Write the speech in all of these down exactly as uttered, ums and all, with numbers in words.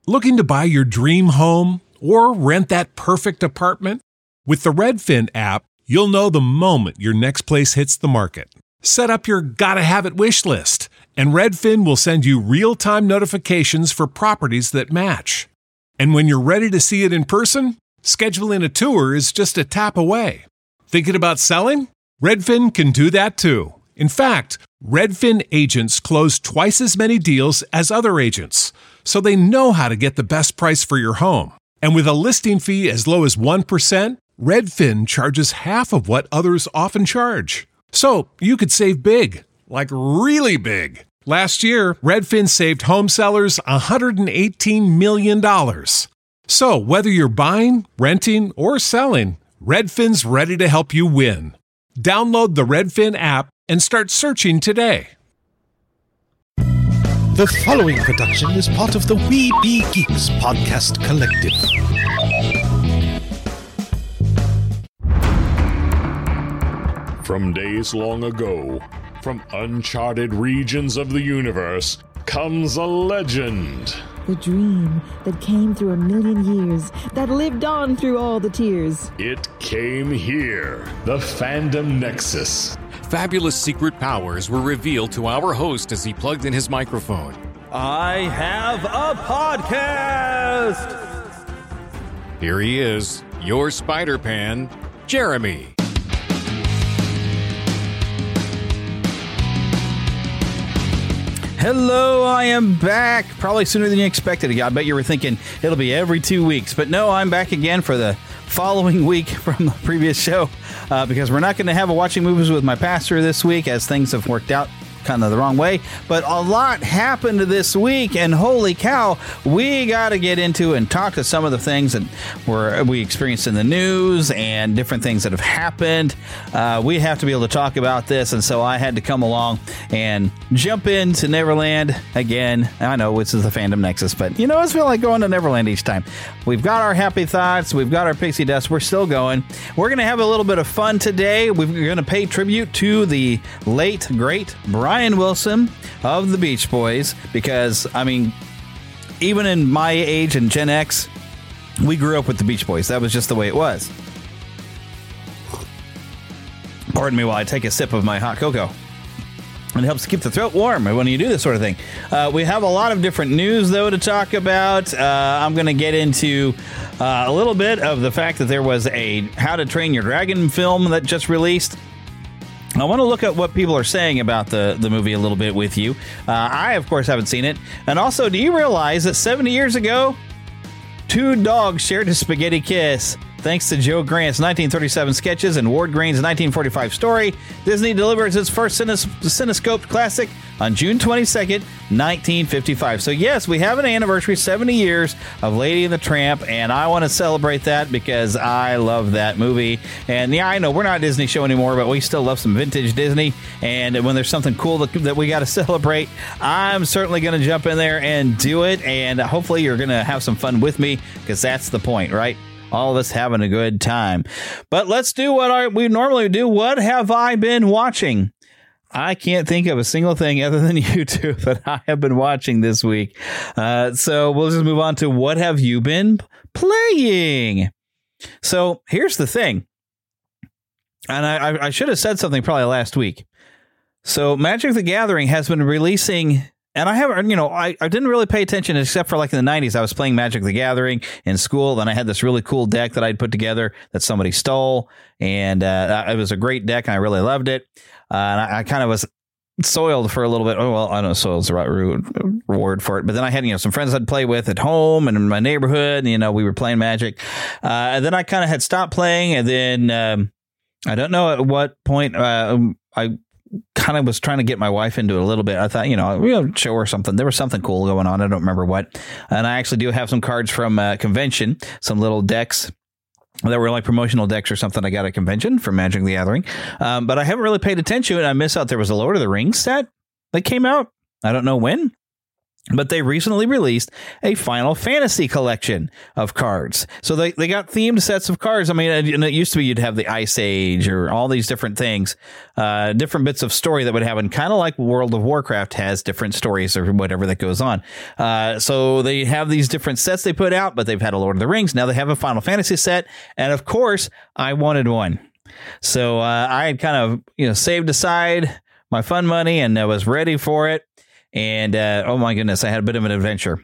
Looking to buy your dream home or rent that perfect apartment? With the Redfin app, you'll know the moment your next place hits the market. Set up your gotta have it wish list, and Redfin will send you real-time notifications for properties that match. And when you're ready to see it in person, scheduling a tour is just a tap away. Thinking about selling? Redfin can do that too. In fact, Redfin agents close twice as many deals as other agents, so they know how to get the best price for your home. And with a listing fee as low as one percent, Redfin charges half of what others often charge. So you could save big, like really big. Last year, Redfin saved home sellers one hundred eighteen million dollars. So whether you're buying, renting, or selling, Redfin's ready to help you win. Download the Redfin app and start searching today. The following production is part of the We Be Geeks podcast collective. From days long ago, from uncharted regions of the universe, comes a legend. The dream that came through a million years, that lived on through all the tears. It came here, the Fandom Nexus. Fabulous secret powers were revealed to our host as he plugged in his microphone. I have a podcast! Here he is, your Spider-Pan, Jeremy. Hello, I am back. Probably sooner than you expected. I bet you were thinking it'll be every two weeks. But no, I'm back again for the following week from the previous show uh, because we're not going to have a Watching Movies with My Pastor this week as things have worked out kind of the wrong way. But a lot happened this week, and holy cow, we got to get into and talk to some of the things that were we experienced in the news and different things that have happened. Uh, we have to be able to talk about this, and so I had to come along and jump into Neverland again. I know this is the Fandom Nexus, but you know, it's feel like going to Neverland each time. We've got our happy thoughts, we've got our pixie dust, we're still going. We're going to have a little bit of fun today. We're going to pay tribute to the late, great Brian Brian Wilson of the Beach Boys, because, I mean, even in my age and Gen X, we grew up with the Beach Boys. That was just the way it was. Pardon me while I take a sip of my hot cocoa. It helps keep the throat warm when you do this sort of thing. Uh, we have a lot of different news, though, to talk about. Uh, I'm going to get into uh, a little bit of the fact that there was a How to Train Your Dragon film that just released. I want to look at what people are saying about the, the movie a little bit with you. Uh, I, of course, haven't seen it. And also, do you realize that seventy years ago, two dogs shared a spaghetti kiss? Thanks to Joe Grant's nineteen thirty-seven sketches and Ward Green's nineteen forty-five story, Disney delivers its first cines- Cinescope classic on June twenty-second, nineteen fifty-five. So yes, we have an anniversary, seventy years of Lady and the Tramp, and I want to celebrate that because I love that movie. And yeah, I know we're not a Disney show anymore, but we still love some vintage Disney. And when there's something cool that, that we got to celebrate, I'm certainly going to jump in there and do it. And hopefully you're going to have some fun with me, because that's the point, right? All of us having a good time. But let's do what I, we normally do. What have I been watching? I can't think of a single thing other than YouTube that I have been watching this week. Uh, so we'll just move on to what have you been playing? So here's the thing. And I, I should have said something probably last week. So Magic the Gathering has been releasing... And I haven't, you know, I, I didn't really pay attention except for like in the nineties. I was playing Magic the Gathering in school. Then I had this really cool deck that I'd put together that somebody stole. And uh, it was a great deck, and I really loved it. Uh, and I, I kind of was soiled for a little bit. Oh, well, I don't know, soiled's the right reward for it. But then I had, you know, some friends I'd play with at home and in my neighborhood. And, you know, we were playing Magic. Uh, and then I kind of had stopped playing. And then um, I don't know at what point uh, I... kind of was trying to get my wife into it a little bit. I thought, you know, we'll show her something. There was something cool going on. I don't remember what. And I actually do have some cards from a convention, some little decks that were like promotional decks or something I got at a convention from Magic the Gathering. Um, but I haven't really paid attention. And I miss out there was a Lord of the Rings set that came out. I don't know when. But they recently released a Final Fantasy collection of cards. So they, they got themed sets of cards. I mean, and it used to be you'd have the Ice Age or all these different things, uh, different bits of story that would happen, kind of like World of Warcraft has different stories or whatever that goes on. Uh, so they have these different sets they put out, but they've had a Lord of the Rings. Now they have a Final Fantasy set. And of course, I wanted one. So uh, I had kind of, you know, saved aside my fun money and I was ready for it. And, uh, oh my goodness, I had a bit of an adventure.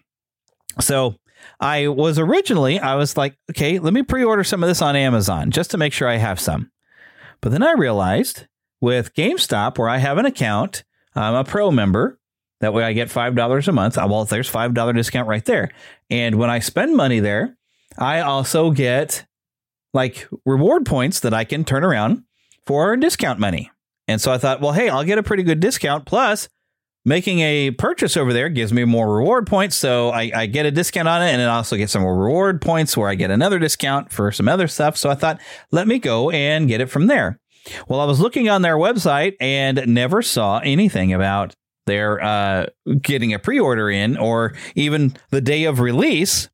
So I was originally, I was like, okay, let me pre-order some of this on Amazon just to make sure I have some. But then I realized with GameStop, where I have an account, I'm a pro member. That way I get five dollars a month. Well, there's five dollars discount right there. And when I spend money there, I also get like reward points that I can turn around for discount money. And so I thought, well, hey, I'll get a pretty good discount. Plus, making a purchase over there gives me more reward points, so I, I get a discount on it, and it also gets some more reward points where I get another discount for some other stuff. So I thought, let me go and get it from there. Well, I was looking on their website and never saw anything about their uh, getting a pre-order in or even the day of release,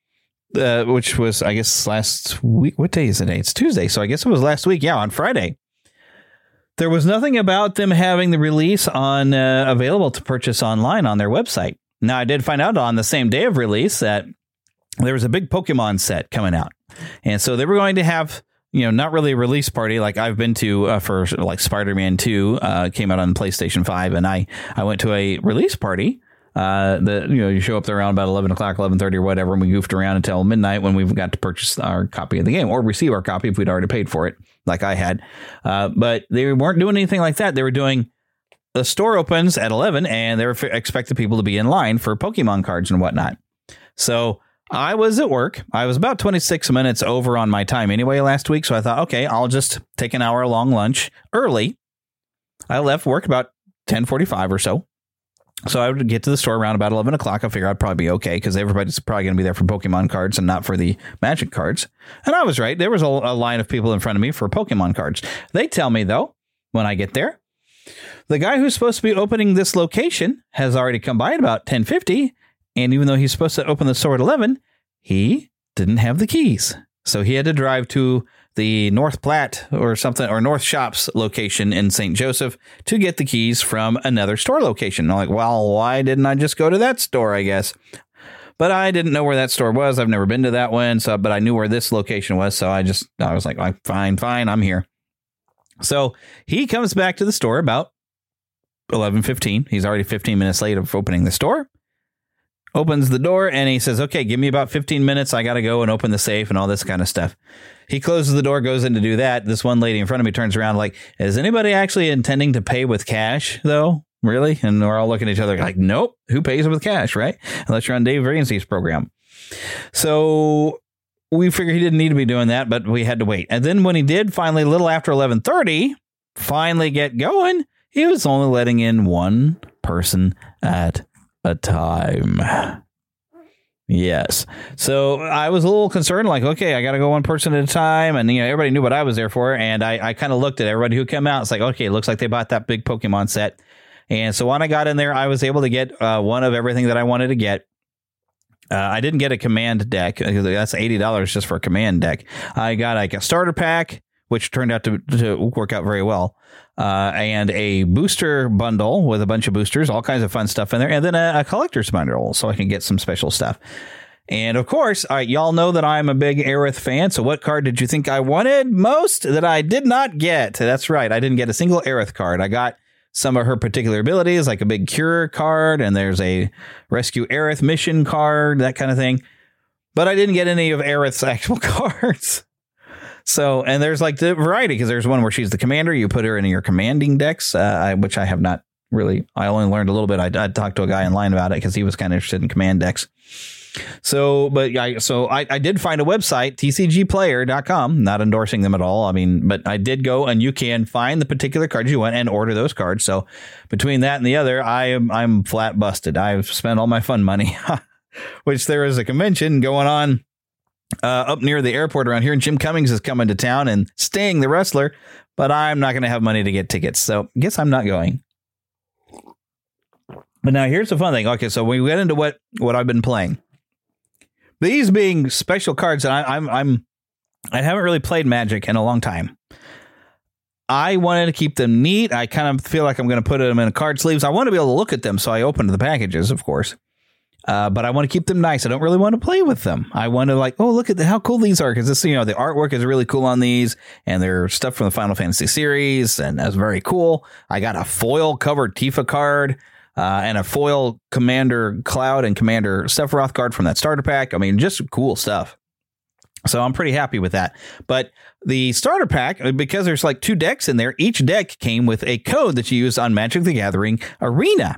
uh, which was, I guess, last week. What day is it? It's Tuesday, so I guess it was last week. Yeah, on Friday. There was nothing about them having the release on uh, available to purchase online on their website. Now, I did find out on the same day of release that there was a big Pokemon set coming out. And so they were going to have, you know, not really a release party like I've been to uh, for like Spider-Man two uh, came out on PlayStation five. And I, I went to a release party. Uh, the, you know, you show up there around about eleven o'clock, eleven thirty or whatever. And we goofed around until midnight when we got to purchase our copy of the game or receive our copy if we'd already paid for it, like I had. Uh, but they weren't doing anything like that. They were doing the store opens at eleven and they were f- expecting people to be in line for Pokemon cards and whatnot. So I was at work. I was about twenty-six minutes over on my time anyway last week. So I thought, OK, I'll just take an hour long lunch early. I left work about ten forty-five or so. So I would get to the store around about eleven o'clock. I figure I'd probably be okay because everybody's probably going to be there for Pokemon cards and not for the Magic cards. And I was right. There was a, a line of people in front of me for Pokemon cards. They tell me, though, when I get there, the guy who's supposed to be opening this location has already come by at about ten fifty. And even though he's supposed to open the store at eleven, he didn't have the keys. So he had to drive to the North Platte or something, or North Shops location in Saint Joseph to get the keys from another store location. I'm like, well, why didn't I just go to that store, I guess? But I didn't know where that store was. I've never been to that one. So, but I knew where this location was. So I just, I was like, fine, fine, I'm here. So he comes back to the store about eleven fifteen. He's already fifteen minutes late of opening the store. Opens the door and he says, okay, give me about fifteen minutes. I got to go and open the safe and all this kind of stuff. He closes the door, goes in to do that. This one lady in front of me turns around like, is anybody actually intending to pay with cash, though? Really? And we're all looking at each other like, nope, who pays with cash, right? Unless you're on Dave Ramsey's program. So we figured he didn't need to be doing that, but we had to wait. And then when he did finally, a little after eleven thirty, finally get going, he was only letting in one person at a time. Yes. So I was a little concerned, like, okay, I got to go one person at a time. And, you know, everybody knew what I was there for. And I, I kind of looked at everybody who came out. It's like, okay, it looks like they bought that big Pokemon set. And so when I got in there, I was able to get uh, one of everything that I wanted to get. Uh, I didn't get a command deck. That's eighty dollars just for a command deck. I got like a starter pack, which turned out to, to work out very well. Uh, and a booster bundle with a bunch of boosters, all kinds of fun stuff in there. And then a, a collector's bundle so I can get some special stuff. And of course, all right, y'all know that I'm a big Aerith fan. So what card did you think I wanted most that I did not get? That's right. I didn't get a single Aerith card. I got some of her particular abilities, like a big cure card. And there's a rescue Aerith mission card, that kind of thing. But I didn't get any of Aerith's actual cards. So, and there's like the variety, because there's one where she's the commander. You put her in your commanding decks, uh, I, which I have not really. I only learned a little bit. I, I talked to a guy in line about it because he was kind of interested in command decks. So, but I, so I, I did find a website, T C G player dot com, not endorsing them at all. I mean, but I did go and you can find the particular cards you want and order those cards. So between that and the other, I am I'm flat busted. I've spent all my fun money, which there is a convention going on Uh, up near the airport around here, and Jim Cummings is coming to town and Sting, the wrestler, but I'm not going to have money to get tickets, so I guess I'm not going. But now here's the fun thing. Okay, so we get into what, what I've been playing. These being special cards, and I, I'm I'm I haven't really played Magic in a long time. I wanted to keep them neat. I kind of feel like I'm going to put them in card sleeves. I want to be able to look at them, so I opened the packages, of course. Uh, but I want to keep them nice. I don't really want to play with them. I want to like, oh, look at the, how cool these are. Because this, you know, the artwork is really cool on these, and they're stuff from the Final Fantasy series, and that's very cool. I got a foil covered Tifa card, uh, and a foil Commander Cloud and Commander Sephiroth card from that starter pack. I mean, just cool stuff. So I'm pretty happy with that. But the starter pack, because there's like two decks in there, each deck came with a code that you use on Magic the Gathering Arena.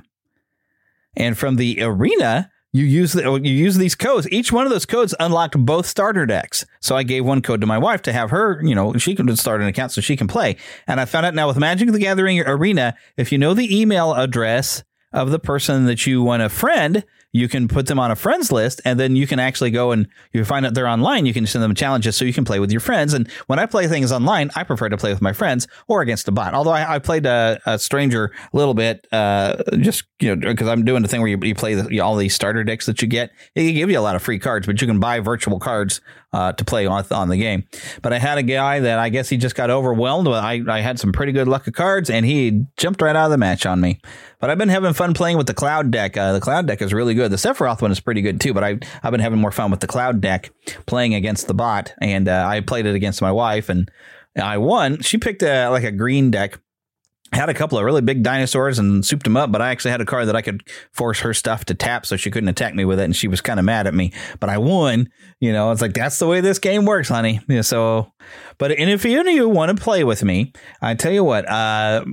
And from the Arena, you use the, you use these codes. Each one of those codes unlocked both starter decks. So I gave one code to my wife to have her, you know, she can start an account so she can play. And I found out now with Magic the Gathering Arena, if you know the email address of the person that you want to friend, you can put them on a friends list, and then you can actually go and you find out they're online. You can send them challenges so you can play with your friends. And when I play things online, I prefer to play with my friends or against a bot. Although I, I played a, a stranger a little bit, uh, just, you know, because I'm doing the thing where you, you play the, all these starter decks that you get. It give you a lot of free cards, but you can buy virtual cards uh, to play on, on the game. But I had a guy that I guess he just got overwhelmed. I, I had some pretty good luck of cards, and he jumped right out of the match on me. But I've been having fun playing with the Cloud deck. Uh, the Cloud deck is really good. The Sephiroth one is pretty good too, but I, I've been having more fun with the Cloud deck playing against the bot. And uh, I played it against my wife, and I won. She picked a, like a green deck. Had a couple of really big dinosaurs and souped them up, but I actually had a card that I could force her stuff to tap so she couldn't attack me with it, and she was kind of mad at me. But I won. You know, it's like, that's the way this game works, honey. Yeah, so, but and if any of you want to play with me, I tell you what, uh,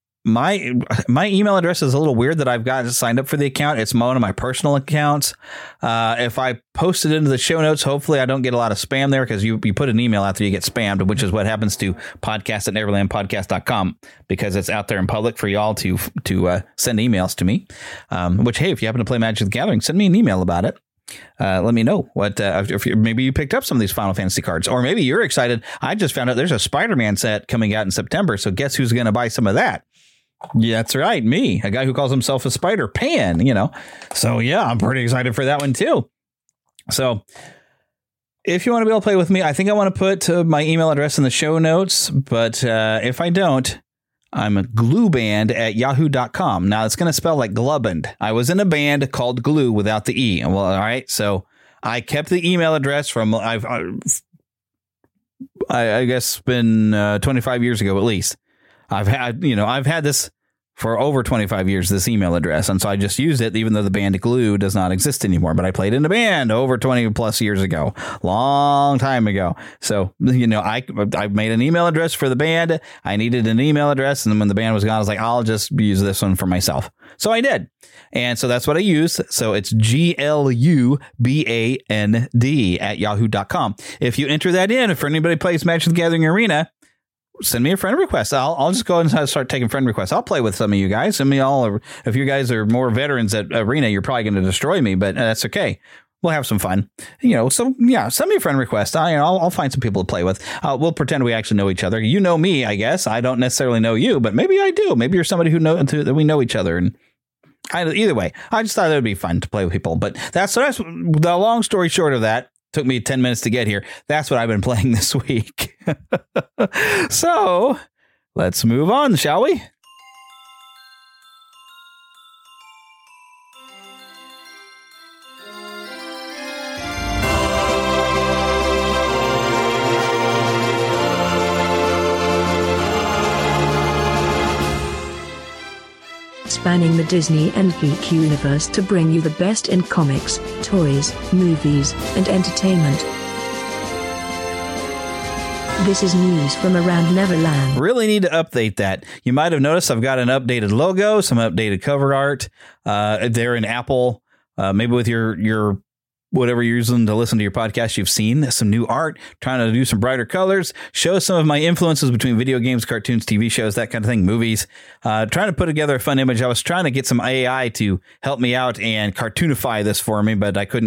My my email address is a little weird that I've got signed up for the account. It's one of my personal accounts. Uh, if I post it into the show notes, hopefully I don't get a lot of spam there, because you, you put an email out there, you get spammed, which is what happens to podcast at neverland podcast dot com, because it's out there in public for y'all to to uh, send emails to me. Um, which, hey, if you happen to play Magic the Gathering, send me an email about it. Uh, let me know what uh, if you, maybe you picked up some of these Final Fantasy cards, or maybe you're excited. I just found out there's a Spider-Man set coming out in September, so guess who's going to buy some of that? Yeah, that's right. Me, a guy who calls himself a Spider Pan, you know. So, yeah, I'm pretty excited for that one, too. So if you want to be able to play with me, I think I want to put uh, my email address in the show notes. But uh, if I don't, I'm a glueband at yahoo dot com. Now, it's going to spell like Gluband. I was in a band called Glue without the E. Well, all right. So I kept the email address from I've I, I guess been uh, twenty-five years ago, at least. I've had, you know, I've had this for over twenty-five years, this email address. And so I just used it, even though the band Glue does not exist anymore. But I played in a band over twenty plus years ago, long time ago. So, you know, I I made an email address for the band. I needed an email address. And then when the band was gone, I was like, I'll just use this one for myself. So I did. And so that's what I used. So it's G L U B A N D at yahoo dot com. If you enter that in, if anybody plays Magic the Gathering Arena, send me a friend request. I'll I'll just go and start taking friend requests. I'll play with some of you guys. Send me all. If you guys are more veterans at Arena, you're probably going to destroy me, but that's okay. We'll have some fun. You know, so yeah, send me a friend request. I, I'll, I'll find some people to play with. Uh, we'll pretend we actually know each other. You know me, I guess. I don't necessarily know you, but maybe I do. Maybe you're somebody who know that we know each other. And I, either way, I just thought it would be fun to play with people. But that's, so that's the long story short of that. Took me ten minutes to get here. That's what I've been playing this week. So let's move on, shall we? Spanning the Disney and geek universe to bring you the best in comics, toys, movies, and entertainment. This is news from around Neverland. Really need to update that. You might have noticed I've got an updated logo, some updated cover art. Uh, they're in Apple. Uh, maybe with your your whatever you're using to listen to your podcast, you've seen some new art, trying to do some brighter colors, show some of my influences between video games, cartoons, T V shows, that kind of thing, movies, uh, trying to put together a fun image. I was trying to get some A I to help me out and cartoonify this for me, but I couldn't get it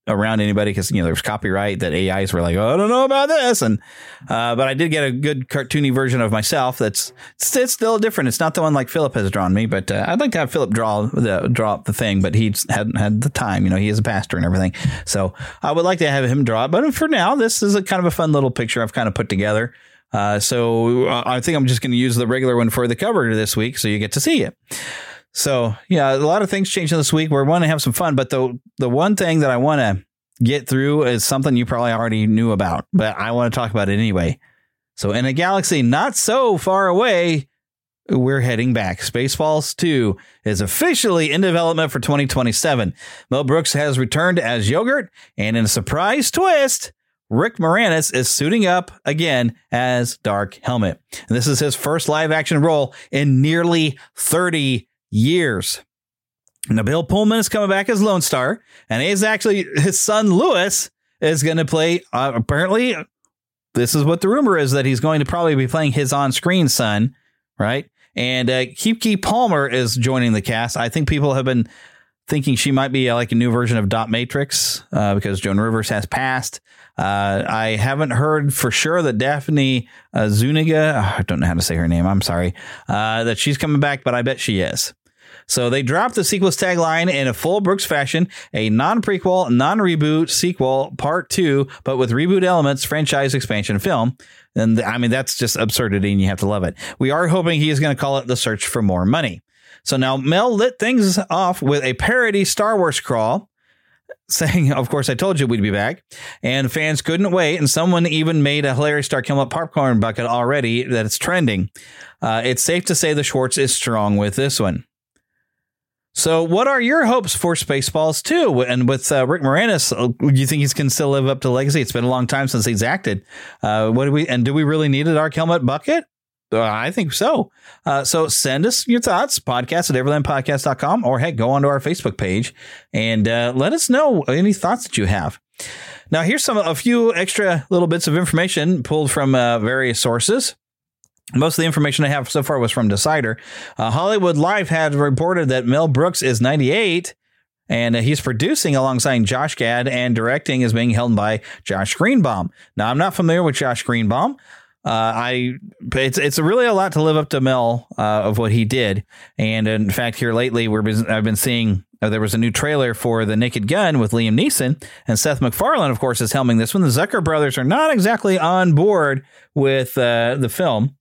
around anybody because, you know, there's copyright that A Is were like, oh, I don't know about this. And, uh, but I did get a good cartoony version of myself. That's it's, it's still different. It's not the one like Philip has drawn me, but uh, I'd like to have Philip draw the draw up the thing, but he hadn't had the time. You know, he is a pastor and everything. So I would like to have him draw it. But for now, this is a kind of a fun little picture I've kind of put together. Uh, so uh, I think I'm just going to use the regular one for the cover this week so you get to see it. So, yeah, a lot of things changing this week. We're going to have some fun. But the the one thing that I want to get through is something you probably already knew about, but I want to talk about it anyway. So in a galaxy not so far away, we're heading back. Spaceballs two is officially in development for twenty twenty-seven. Mel Brooks has returned as Yogurt, and in a surprise twist, Rick Moranis is suiting up again as Dark Helmet. And this is his first live-action role in nearly thirty years. Now, Bill Pullman is coming back as Lone Star, and he's actually his son Lewis is going to play. Uh, apparently, this is what the rumor is, that he's going to probably be playing his on-screen son, right? And uh, Keke Palmer is joining the cast. I think people have been thinking she might be uh, like a new version of Dot Matrix uh, because Joan Rivers has passed. Uh, I haven't heard for sure that Daphne uh, Zuniga, oh, I don't know how to say her name, I'm sorry, uh, that she's coming back, but I bet she is. So they dropped the sequel's tagline in a full Brooks fashion, a non-prequel, non-reboot sequel, part two, but with reboot elements, franchise expansion film. And I mean, that's just absurdity and you have to love it. We are hoping he is going to call it The Search for More Money. So now Mel lit things off with a parody Star Wars crawl, saying, of course, I told you we'd be back. And fans couldn't wait. And someone even made a hilarious Dark Helmet popcorn bucket already that it's trending. Uh, it's safe to say the Schwartz is strong with this one. So what are your hopes for Spaceballs two? And with uh, Rick Moranis, do you think he can still live up to legacy? It's been a long time since he's acted. Uh, what do we and do we really need a Dark Helmet bucket? Uh, I think so. Uh, so send us your thoughts, podcast at everland podcast dot com, or heck, go onto our Facebook page and uh, let us know any thoughts that you have. Now, here's some a few extra little bits of information pulled from uh, various sources. Most of the information I have so far was from Decider. Uh, Hollywood Life had reported that Mel Brooks is ninety-eight, and uh, he's producing alongside Josh Gad, and directing is being held by Josh Greenbaum. Now, I'm not familiar with Josh Greenbaum. Uh, I it's it's really a lot to live up to Mel uh, of what he did, and in fact, here lately, we're I've been seeing uh, there was a new trailer for The Naked Gun with Liam Neeson, and Seth MacFarlane, of course, is helming this one. The Zucker brothers are not exactly on board with uh, the film.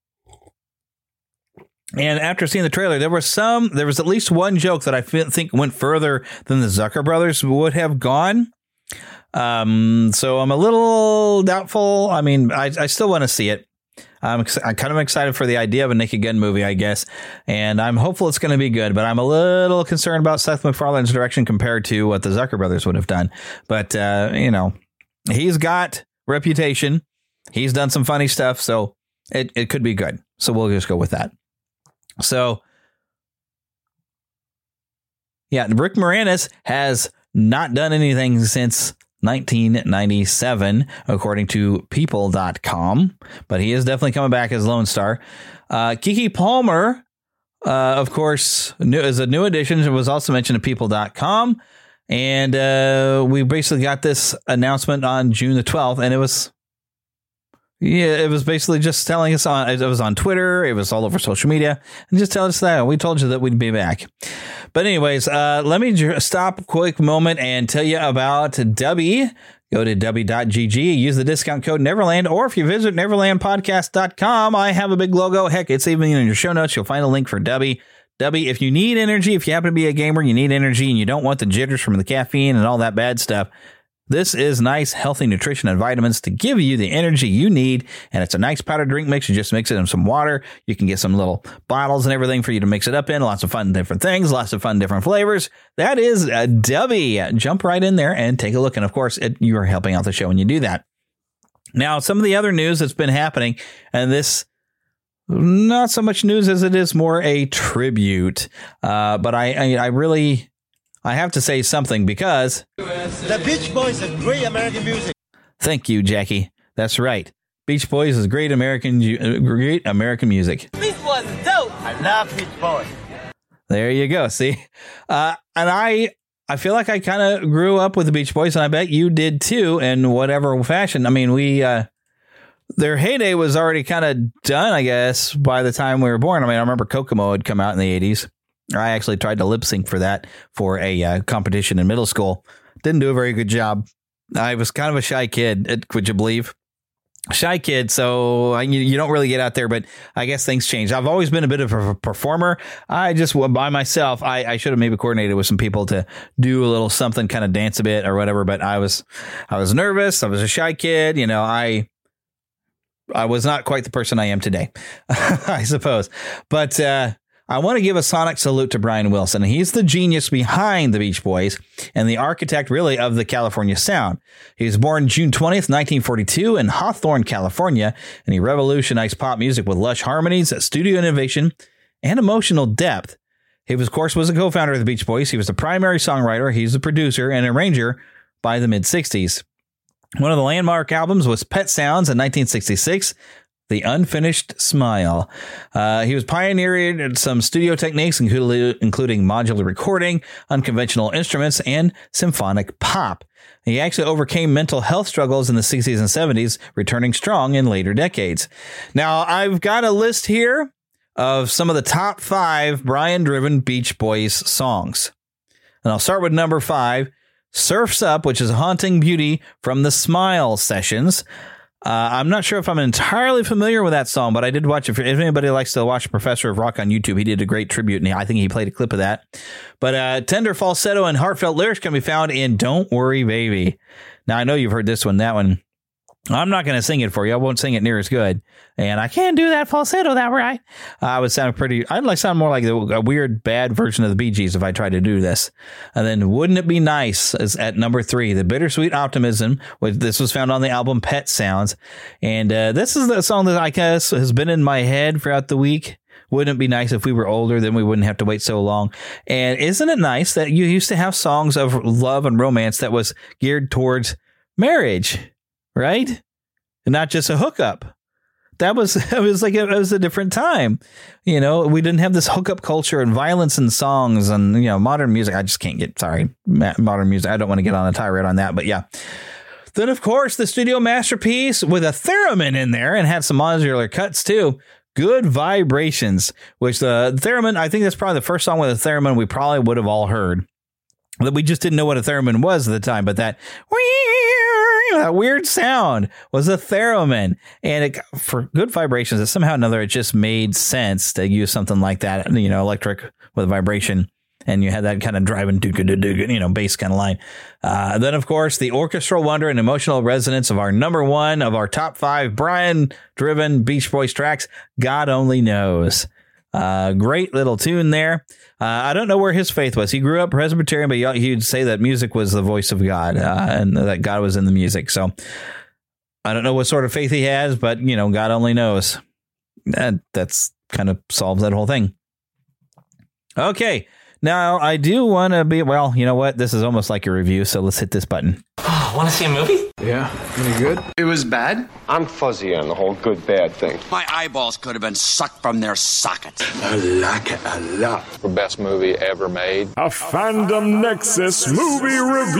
And after seeing the trailer, there was some, there was at least one joke that I think went further than the Zucker brothers would have gone. Um, so I'm a little doubtful. I mean, I, I still want to see it. I'm, I'm kind of excited for the idea of a Naked Gun movie, I guess. And I'm hopeful it's going to be good, but I'm a little concerned about Seth MacFarlane's direction compared to what the Zucker brothers would have done. But, uh, you know, he's got reputation. He's done some funny stuff, so it, it could be good. So we'll just go with that. So, yeah, Rick Moranis has not done anything since nineteen ninety-seven, according to people dot com, but he is definitely coming back as Lone Star. Uh, Keke Palmer, uh, of course, new, is a new addition. It was also mentioned at people dot com, and uh, we basically got this announcement on June the twelfth, and it was... Yeah, it was basically just telling us on, it was on Twitter, it was all over social media, and just telling us that we told you that we'd be back. But anyways, uh, let me j- stop a quick moment and tell you about Dubby. Go to dubby dot g g, use the discount code Neverland, or if you visit neverland podcast dot com, I have a big logo. Heck, it's even in your show notes. You'll find a link for Dubby. Dubby, if you need energy, if you happen to be a gamer, you need energy, and you don't want the jitters from the caffeine and all that bad stuff, this is nice, healthy nutrition and vitamins to give you the energy you need. And it's a nice powdered drink mix. You just mix it in some water. You can get some little bottles and everything for you to mix it up in. Lots of fun different things, lots of fun different flavors. That is a Dubby. Jump right in there and take a look. And of course, it, you are helping out the show when you do that. Now, some of the other news that's been happening, and this not so much news as it is more a tribute. Uh, but I, I, I really... I have to say something because the Beach Boys is great American music. Thank you, Jackie. That's right. Beach Boys is great American, great American music. Beach Boys is dope. I love Beach Boys. There you go. See, uh, and I, I feel like I kind of grew up with the Beach Boys, and I bet you did too, in whatever fashion. I mean, we uh, their heyday was already kind of done, I guess, by the time we were born. I mean, I remember Kokomo had come out in the eighties. I actually tried to lip sync for that for a uh, competition in middle school. Didn't do a very good job. I was kind of a shy kid, would you believe? Shy kid, so I, you, you don't really get out there, but I guess things change. I've always been a bit of a performer. I just, by myself, I, I should have maybe coordinated with some people to do a little something, kind of dance a bit or whatever, but I was, I was nervous. I was a shy kid. You know, I, I was not quite the person I am today, I suppose. But, uh, I want to give a sonic salute to Brian Wilson. He's the genius behind the Beach Boys and the architect, really, of the California sound. He was born June twentieth, nineteen forty-two in Hawthorne, California, and he revolutionized pop music with lush harmonies, studio innovation, and emotional depth. He, of course, was a co-founder of the Beach Boys. He was the primary songwriter. He's the producer and arranger by the mid-sixties. One of the landmark albums was Pet Sounds in nineteen sixty-six. The Unfinished Smile. Uh, he was pioneering some studio techniques, including modular recording, unconventional instruments, and symphonic pop. He actually overcame mental health struggles in the sixties and seventies, returning strong in later decades. Now, I've got a list here of some of the top five Brian-driven Beach Boys songs. And I'll start with number five, Surf's Up, which is a haunting beauty from the Smile Sessions. Uh, I'm not sure if I'm entirely familiar with that song, but I did watch it. If anybody likes to watch Professor of Rock on YouTube, he did a great tribute, and I think he played a clip of that. But uh, tender falsetto and heartfelt lyrics can be found in Don't Worry, Baby. Now, I know you've heard this one, that one. I'm not going to sing it for you. I won't sing it near as good. And I can't do that falsetto that right. I would sound pretty, I'd like sound more like a weird, bad version of the Bee Gees if I tried to do this. And then Wouldn't It Be Nice is at number three, The Bittersweet Optimism, which this was found on the album Pet Sounds. And uh, this is the song that I guess has been in my head throughout the week. Wouldn't it be nice if we were older, then we wouldn't have to wait so long? And isn't it nice that you used to have songs of love and romance that was geared towards marriage? Right? And not just a hookup. That was, it was like, it was a different time. You know, we didn't have this hookup culture and violence in songs and, you know, modern music. I just can't get, sorry, modern music. I don't want to get on a tirade on that, but yeah. Then, of course, the studio masterpiece with a theremin in there and had some modular cuts too. Good Vibrations, which the theremin, I think that's probably the first song with a theremin we probably would have all heard. That we just didn't know what a theremin was at the time, but that that weird sound was a theremin. And it, for Good Vibrations, somehow or another, it just made sense to use something like that, you know, electric with vibration. And you had that kind of driving, you know, bass kind of line. Uh, then, of course, the orchestral wonder and emotional resonance of our number one of our top five Brian-driven Beach Boys tracks, God Only Knows. Uh, great little tune there. Uh, I don't know where his faith was. He grew up Presbyterian, but he'd say that music was the voice of God, uh, and that God was in the music. So I don't know what sort of faith he has, but, you know, God only knows. And that's kind of solves that whole thing. Okay. Now, I do want to be, well, you know what? This is almost like a review, so let's hit this button. Oh, want to see a movie? Yeah. Any good? It was bad? I'm fuzzy on the whole good-bad thing. My eyeballs could have been sucked from their sockets. I like it a lot. The best movie ever made. A Fandom Nexus movie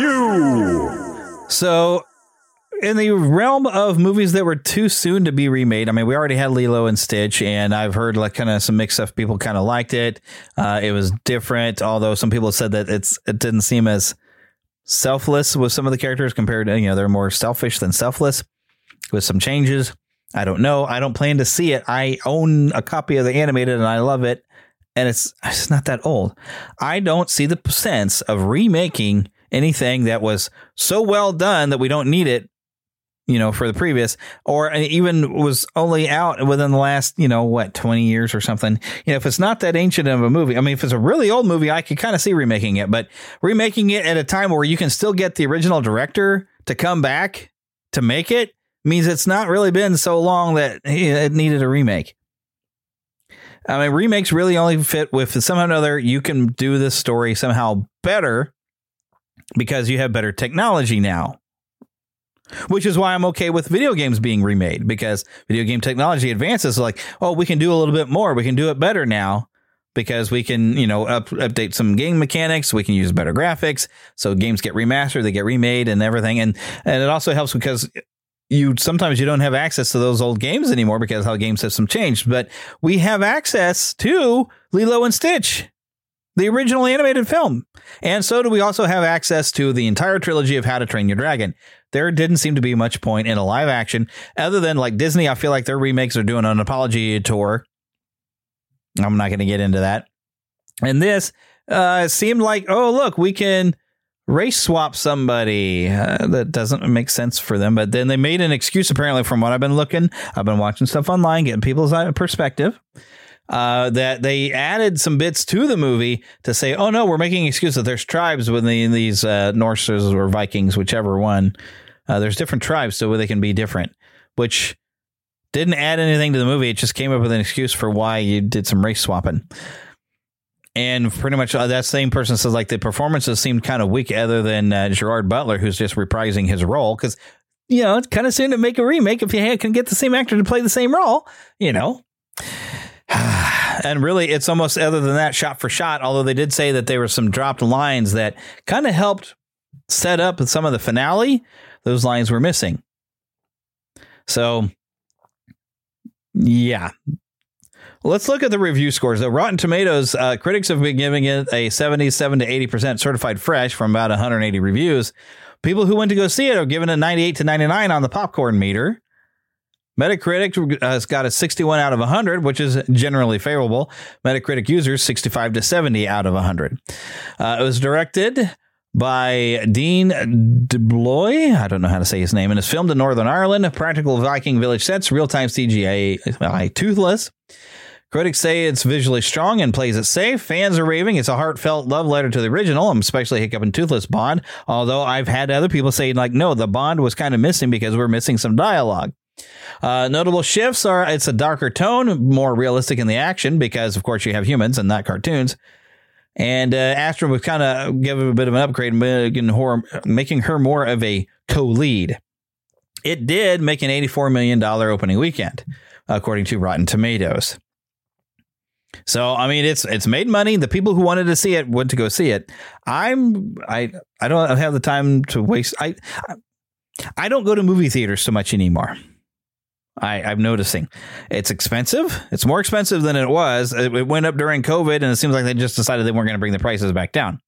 review. So, in the realm of movies that were too soon to be remade, I mean, we already had Lilo and Stitch, and I've heard like kind of some mixed stuff. People kind of liked it. Uh, it was different, although some people said that it's it didn't seem as selfless with some of the characters compared to, you know, they're more selfish than selfless with some changes. I don't know. I don't plan to see it. I own a copy of the animated and I love it. And it's, it's not that old. I don't see the sense of remaking anything that was so well done that we don't need it, you know, for the previous, or even was only out within the last, you know, what, twenty years or something. You know, if it's not that ancient of a movie, I mean, if it's a really old movie, I could kind of see remaking it, but remaking it at a time where you can still get the original director to come back to make it means it's not really been so long that it needed a remake. I mean, remakes really only fit with somehow or another, you can do this story somehow better because you have better technology now. Which is why I'm okay with video games being remade, because video game technology advances like, oh, we can do a little bit more. We can do it better now because we can, you know, up, update some game mechanics. We can use better graphics. So games get remastered, they get remade and everything. And, and it also helps because you sometimes you don't have access to those old games anymore because how game system changed. But we have access to Lilo and Stitch, the original animated film. And so do we also have access to the entire trilogy of How to Train Your Dragon. There didn't seem to be much point in a live action other than like Disney. I feel like their remakes are doing an apology tour. I'm not going to get into that. And this uh, seemed like, oh, look, we can race swap somebody. Uh, that doesn't make sense for them. But then they made an excuse, apparently, from what I've been looking. I've been watching stuff online, getting people's perspective. Uh, that they added some bits to the movie to say, oh, no, we're making excuses. There's tribes within these uh, Norses or Vikings, whichever one. Uh, there's different tribes, so they can be different, which didn't add anything to the movie. It just came up with an excuse for why you did some race swapping. And pretty much uh, that same person says, like, the performances seemed kind of weak other than uh, Gerard Butler, who's just reprising his role. Because, you know, it's kind of soon to make a remake if you can get the same actor to play the same role, you know. And really, it's almost other than that, shot for shot, although they did say that there were some dropped lines that kind of helped set up some of the finale. Those lines were missing. So, yeah. Let's look at the review scores. The Rotten Tomatoes, uh, critics have been giving it a seventy-seven to eighty percent certified fresh from about one hundred eighty reviews. People who went to go see it are giving it ninety-eight to ninety-nine on the popcorn meter. Metacritic has got a sixty-one out of one hundred, which is generally favorable. Metacritic users, sixty-five to seventy out of one hundred. Uh, it was directed by Dean DeBloy. I don't know how to say his name. And it's filmed in Northern Ireland. Practical Viking village sets, real-time C G I, toothless. Critics say it's visually strong and plays it safe. Fans are raving. It's a heartfelt love letter to the original. I'm especially Hiccup and Toothless Bond. Although I've had other people say, like, no, the Bond was kind of missing because we're missing some dialogue. Uh, notable shifts are it's a darker tone, more realistic in the action because, of course, you have humans and not cartoons. And uh, Astra would kind of give a bit of an upgrade, making her, making her more of a co-lead. It did make an eighty-four million dollars opening weekend, according to Rotten Tomatoes. So, I mean, it's it's made money. The people who wanted to see it went to go see it. I'm I I don't have the time to waste. I I don't go to movie theaters so much anymore. I, I'm noticing it's expensive. It's more expensive than it was. It, it went up during COVID, and it seems like they just decided they weren't going to bring the prices back down.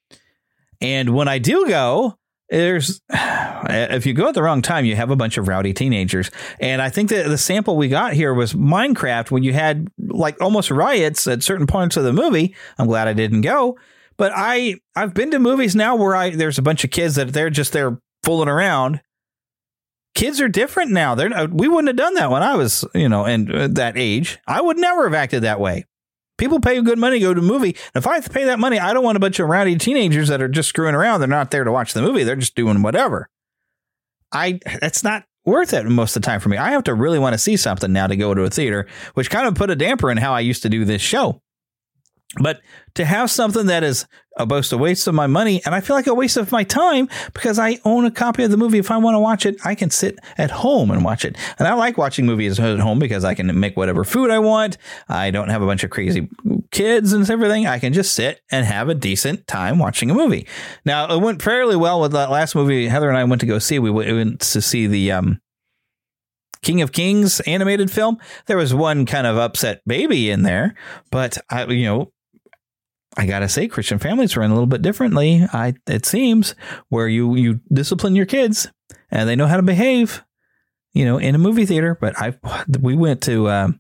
And when I do go, there's if you go at the wrong time, you have a bunch of rowdy teenagers. And I think that the sample we got here was Minecraft, when you had like almost riots at certain points of the movie. I'm glad I didn't go. But I I've been to movies now where I there's a bunch of kids that they're just there fooling around. Kids are different now. They're we wouldn't have done that when I was, you know, and uh, that age. I would never have acted that way. People pay good money to go to a movie. If I have to pay that money, I don't want a bunch of rowdy teenagers that are just screwing around. They're not there to watch the movie. They're just doing whatever. I that's not worth it most of the time for me. I have to really want to see something now to go to a theater, which kind of put a damper in how I used to do this show. But to have something that is both a waste of my money, and I feel like a waste of my time because I own a copy of the movie. If I want to watch it, I can sit at home and watch it. And I like watching movies at home because I can make whatever food I want. I don't have a bunch of crazy kids and everything. I can just sit and have a decent time watching a movie. Now, it went fairly well with that last movie Heather and I went to go see. We went to see the um, King of Kings animated film. There was one kind of upset baby in there, but I, you know, I gotta say, Christian families run a little bit differently. I it seems where you you discipline your kids and they know how to behave, you know, in a movie theater. But I we went to um,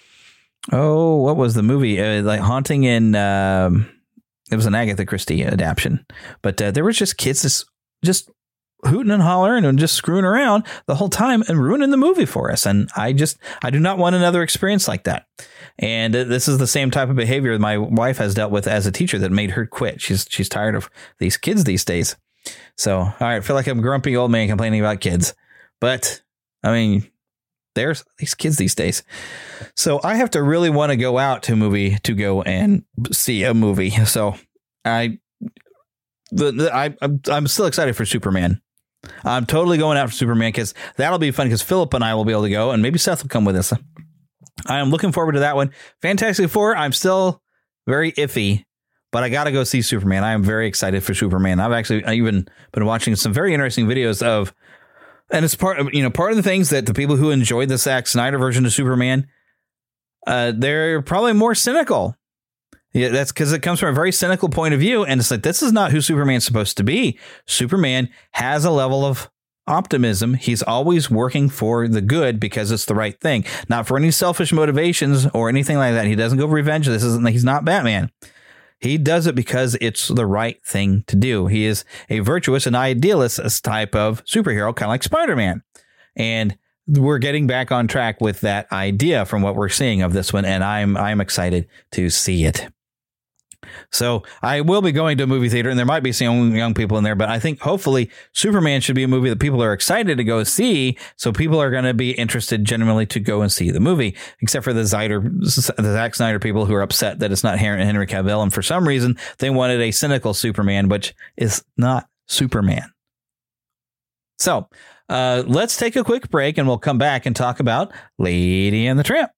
oh, what was the movie? Uh, like Haunting in um, it was an Agatha Christie adaptation, but uh, there was just kids just just hooting and hollering and just screwing around the whole time and ruining the movie for us. And I just I do not want another experience like that. And this is the same type of behavior my wife has dealt with as a teacher that made her quit. She's she's tired of these kids these days. So, all right, I feel like I'm a grumpy old man complaining about kids. But, I mean, there's these kids these days. So I have to really want to go out to a movie to go and see a movie. So I, the, the I I'm, I'm still excited for Superman. I'm totally going out for Superman because that'll be fun because Philip and I will be able to go, and maybe Seth will come with us. I am looking forward to that one. Fantastic Four, I'm still very iffy, but I got to go see Superman. I am very excited for Superman. I've actually I even been watching some very interesting videos of, and it's part of, you know, part of the things that the people who enjoyed the Zack Snyder version of Superman, uh, they're probably more cynical. Yeah, that's because it comes from a very cynical point of view. And it's like, this is not who Superman's supposed to be. Superman has a level of optimism. He's always working for the good because it's the right thing, not for any selfish motivations or anything like that. He doesn't go revenge. This isn't like he's not Batman. He does it because it's the right thing to do. He is a virtuous and idealist type of superhero, kind of like Spider-Man. And we're getting back on track with that idea from what we're seeing of this one. And I'm, I'm excited to see it. So I will be going to a movie theater, and there might be some young people in there, but I think hopefully Superman should be a movie that people are excited to go see. So people are going to be interested generally to go and see the movie, except for the Snyder, the Zack Snyder people who are upset that it's not Henry Cavill. And for some reason they wanted a cynical Superman, which is not Superman. So uh, let's take a quick break and we'll come back and talk about Lady and the Tramp.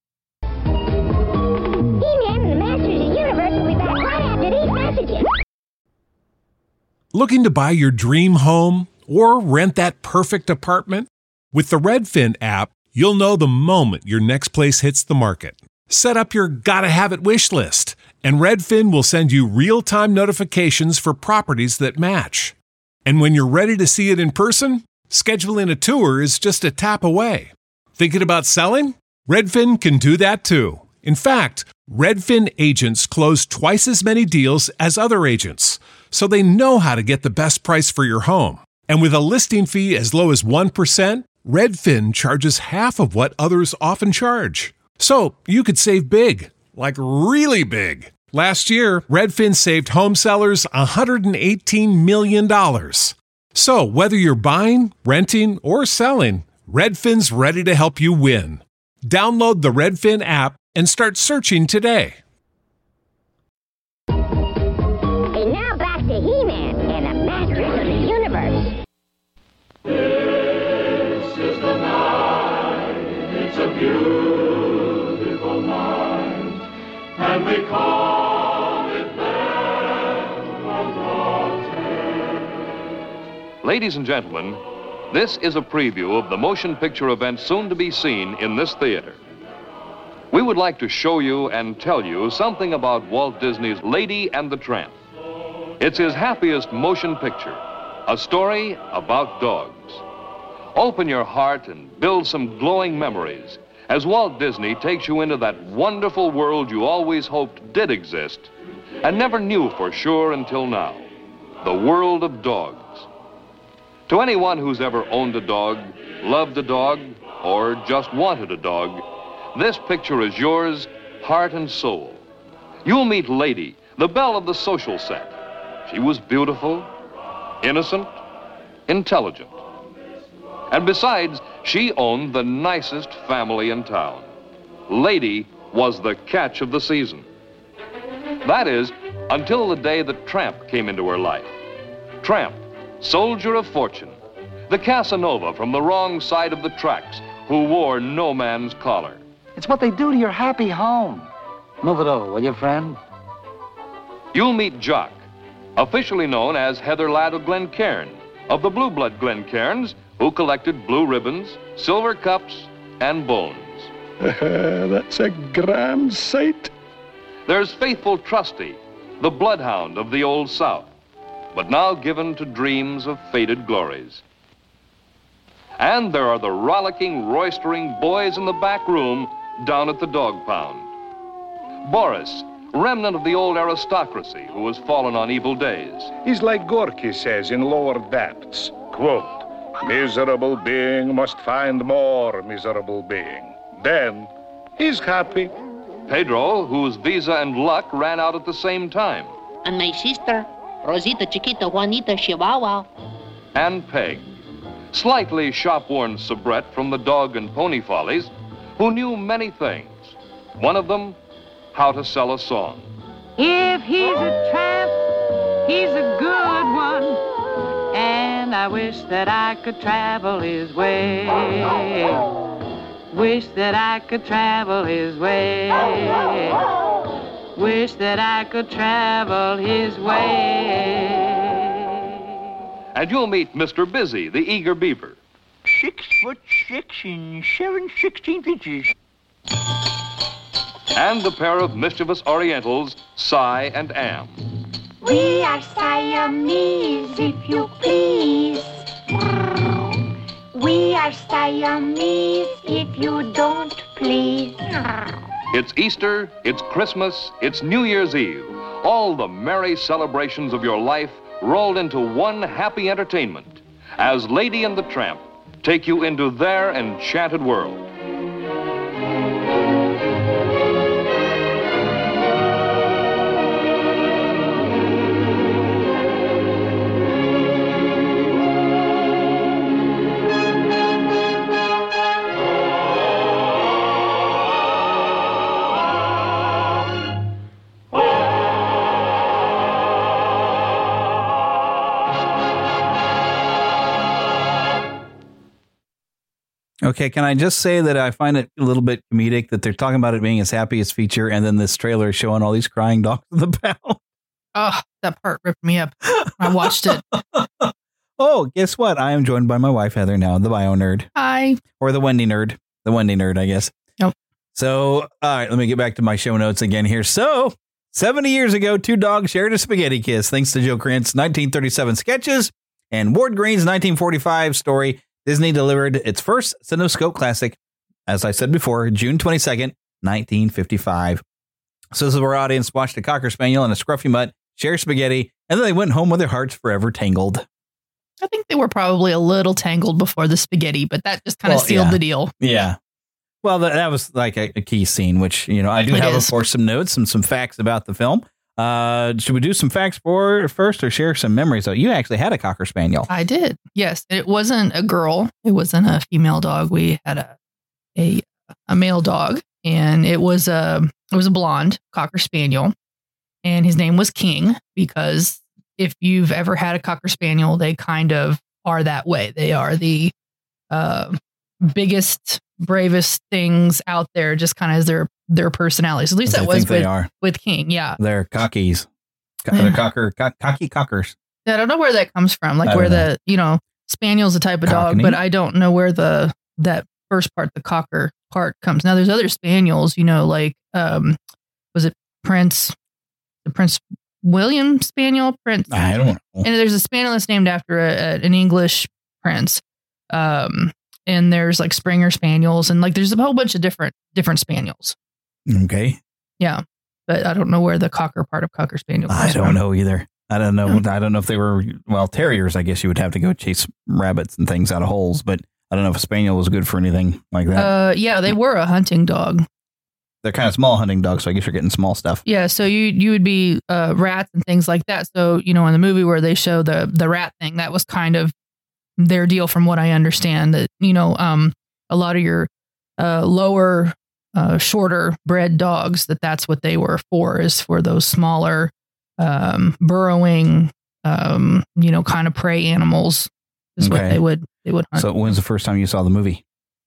Looking to buy your dream home or rent that perfect apartment? With the Redfin app, you'll know the moment your next place hits the market. Set up your gotta have it wish list, and Redfin will send you real-time notifications for properties that match. And when you're ready to see it in person, scheduling a tour is just a tap away. Thinking about selling? Redfin can do that too. In fact, Redfin agents close twice as many deals as other agents, so they know how to get the best price for your home. And with a listing fee as low as one percent, Redfin charges half of what others often charge. So you could save big, like really big. Last year, Redfin saved home sellers one hundred eighteen million dollars. So whether you're buying, renting, or selling, Redfin's ready to help you win. Download the Redfin app and start searching today. And now back to He-Man and the Masters of the Universe. This is the night, it's a beautiful night, and we call it Belgravia. Ladies and gentlemen, this is a preview of the motion picture event soon to be seen in this theater. We would like to show you and tell you something about Walt Disney's Lady and the Tramp. It's his happiest motion picture, a story about dogs. Open your heart and build some glowing memories as Walt Disney takes you into that wonderful world you always hoped did exist and never knew for sure until now, the world of dogs. To anyone who's ever owned a dog, loved a dog, or just wanted a dog, this picture is yours, heart and soul. You'll meet Lady, the belle of the social set. She was beautiful, innocent, intelligent. And besides, she owned the nicest family in town. Lady was the catch of the season. That is, until the day the Tramp came into her life. Tramp, soldier of fortune, the Casanova from the wrong side of the tracks who wore no man's collar. It's what they do to your happy home. Move it over, will you, friend? You'll meet Jock, officially known as Heather Ladd of Glencairn, of the Blue Blood Glencairns, who collected blue ribbons, silver cups, and bones. That's a grand sight. There's faithful Trusty, the bloodhound of the Old South, but now given to dreams of faded glories. And there are the rollicking, roistering boys in the back room down at the dog pound. Boris, remnant of the old aristocracy who has fallen on evil days. He's like Gorky says in Lower Depths, quote, miserable being must find more miserable being. Then he's happy. Pedro, whose visa and luck ran out at the same time. And my sister, Rosita Chiquita Juanita Chihuahua. And Peg, slightly shop-worn soubrette from the Dog and Pony Follies, who knew many things. One of them, how to sell a song. If he's a tramp, he's a good one, and I wish that I could travel his way. Wish that I could travel his way. wish that I could travel his way. And you'll meet Mister Busy, the eager beaver. Six foot six and seven sixteenth inches. And the pair of mischievous Orientals, Cy and Am. We are Siamese, if you please. We are Siamese, if you don't please. It's Easter, it's Christmas, it's New Year's Eve. All the merry celebrations of your life rolled into one happy entertainment as Lady and the Tramp take you into their enchanted world. Okay, can I just say that I find it a little bit comedic that they're talking about it being his happiest feature, and then this trailer is showing all these crying dogs in the pound. Oh, that part ripped me up. I watched it. Oh, guess what? I am joined by my wife, Heather, now, the bio nerd. Hi. Or the Wendy nerd. The Wendy nerd, I guess. Nope. So, all right, let me get back to my show notes again here. So, seventy years ago, two dogs shared a spaghetti kiss, thanks to Joe Krantz' nineteen thirty-seven sketches and Ward Green's nineteen forty-five story. Disney delivered its first CinemaScope classic, as I said before, June twenty-second, nineteen fifty-five. So this is where our audience watched a Cocker Spaniel and a Scruffy Mutt share spaghetti, and then they went home with their hearts forever tangled. I think they were probably a little tangled before the spaghetti, but that just kind of Well, sealed yeah. the deal. Yeah. Well, that, that was like a, a key scene, which, you know, I do It have, is. of course, some notes and some facts about the film. Uh, should we do some facts for first or share some memories? So you actually had a Cocker Spaniel. I did. Yes. It wasn't a girl. It wasn't a female dog. We had a, a, a male dog, and it was a, it was a blonde Cocker Spaniel, and his name was King, because if you've ever had a Cocker Spaniel, they kind of are that way. They are the, uh, biggest, bravest things out there, just kind of as their, their personalities. At least I that was think they with, are. with King. Yeah. They're cockies. Co- Yeah. They're cocker, co- cocky cockers. I don't know where that comes from. Like I where don't know. the, you know, Spaniel's a type of dog, Cockney? but I don't know where the, that first part, the cocker part comes. Now there's other Spaniels, you know, like, um, was it Prince, the Prince William Spaniel? Prince. I don't know. And there's a Spaniel that's named after a, a, an English prince. Um, and there's like Springer Spaniels, and like, there's a whole bunch of different, different Spaniels. Okay. Yeah. But I don't know where the cocker part of Cocker Spaniel comes I don't from. know either. I don't know. I don't know if they were, well, terriers. I guess you would have to go chase rabbits and things out of holes, but I don't know if a spaniel was good for anything like that. Uh, yeah, they were a hunting dog. They're kind of small hunting dogs, so I guess you're getting small stuff. Yeah, so you you would be uh, rats and things like that. So, you know, in the movie where they show the the rat thing, that was kind of their deal, from what I understand. That, you know, um, a lot of your uh, lower, uh, shorter bred dogs, that that's what they were for, is for those smaller, um, burrowing, um, you know, kind of prey animals. Is what Okay. they would they would hunt. So when's the first time you saw the movie?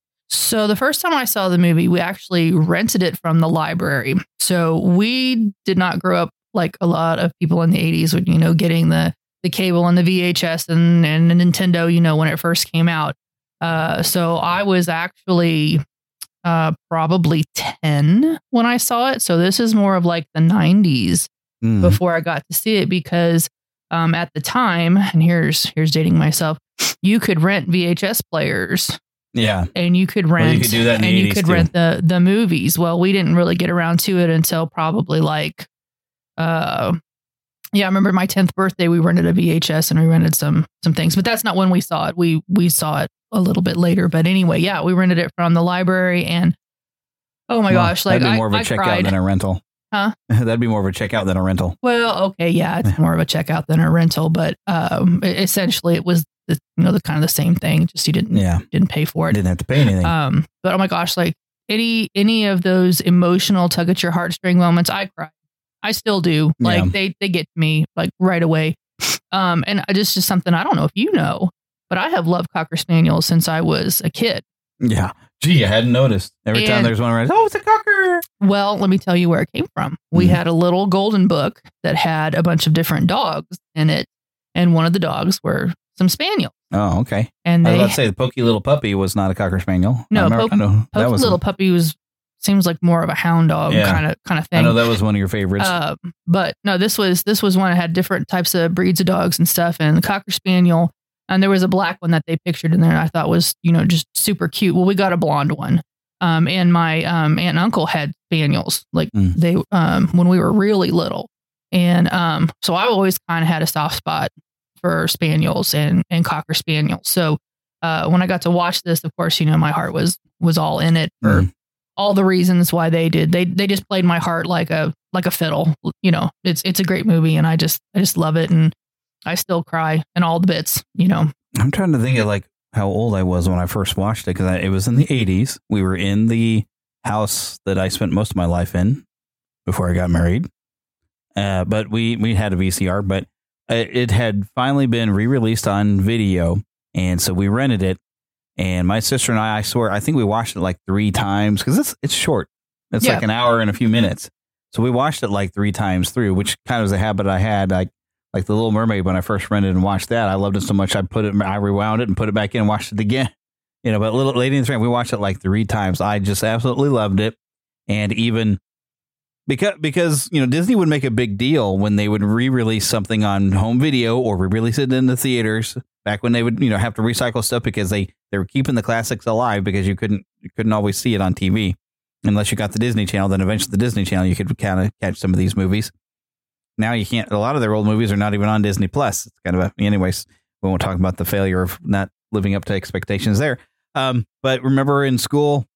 So the first time I saw the movie, we actually rented it from the library. So we did not grow up like a lot of people in the eighties with, you know, getting the, the cable and the V H S and, and the Nintendo, you know, when it first came out. Uh, so I was actually uh, probably ten when I saw it. So this is more of like the nineties Mm. before I got to see it, because um, at the time, and here's here's dating myself, you could rent V H S players. Yeah. And you could Well, rent, you could do that in the and you eighties could too. rent the the movies. Well, we didn't really get around to it until probably like, uh, yeah, I remember my tenth birthday. We rented a V H S and we rented some some things, but that's not when we saw it. We we saw it a little bit later. But anyway, yeah, we rented it from the library, and oh my Well, gosh, like that'd be I, more of a I checkout cried. than a rental. Huh? That'd be more of a checkout than a rental. Well, okay, yeah, it's more of a checkout than a rental, but um, e- essentially it was the, you know, the kind of the same thing. Just you didn't Yeah. didn't pay for it. Didn't have to pay anything. Um, but oh my gosh, like any any of those emotional tug at your heartstring moments, I cry. I still do. Like Yeah. they they get to me like right away. Um, and I just just something I don't know if you know, but I have loved Cocker Spaniels since I was a kid. Yeah. Gee, I hadn't noticed. Every And- time there's one around, oh, it's a cocker. Well, let me tell you where it came from. We had a little golden book that had a bunch of different dogs in it, and one of the dogs were some spaniels. Oh, okay. And I was they- about to say the Pokey Little Puppy was not a Cocker Spaniel. I No, remember- Poke, I know that Poke's was little puppy was seems like more of a hound dog Yeah. kind of kind of thing. I know that was one of your favorites. Uh, but no, this was this was one that had different types of breeds of dogs and stuff, and the Cocker Spaniel, and there was a black one that they pictured in there. I thought was you know just super cute. Well, we got a blonde one, um, and my um, aunt and uncle had spaniels like Mm. they um, when we were really little, and um, so I always kind of had a soft spot for spaniels and and Cocker Spaniels. So uh, when I got to watch this, of course, you know my heart was was all in it for. Mm. All the reasons why they did. They they just played my heart like a like a fiddle. You know, it's it's a great movie, and I just I just love it, and I still cry in all the bits. You know, I'm trying to think of like how old I was when I first watched it because it was in the eighties. We were in the house that I spent most of my life in before I got married. Uh, but we we had a V C R, but it, it had finally been re-released on video, and so we rented it. And my sister and I, I swear, I think we watched it like three times because it's it's short. It's Yeah. like an hour and a few minutes. So we watched it like three times through, which kind of was a habit I had. Like like the Little Mermaid when I first rented and watched that, I loved it so much I put it, I rewound it and put it back in and watched it again. You know, but Little Lady in the Tramp, we watched it like three times. I just absolutely loved it, and even because because you know Disney would make a big deal when they would re-release something on home video or re-release it in the theaters. Back when they would, you know, have to recycle stuff because they, they were keeping the classics alive because you couldn't you couldn't always see it on T V unless you got the Disney Channel. Then eventually the Disney Channel you could kind of catch some of these movies. Now you can't. A lot of their old movies are not even on Disney Plus. It's kind of a, anyways. We won't talk about the failure of not living up to expectations there. Um, but remember in school,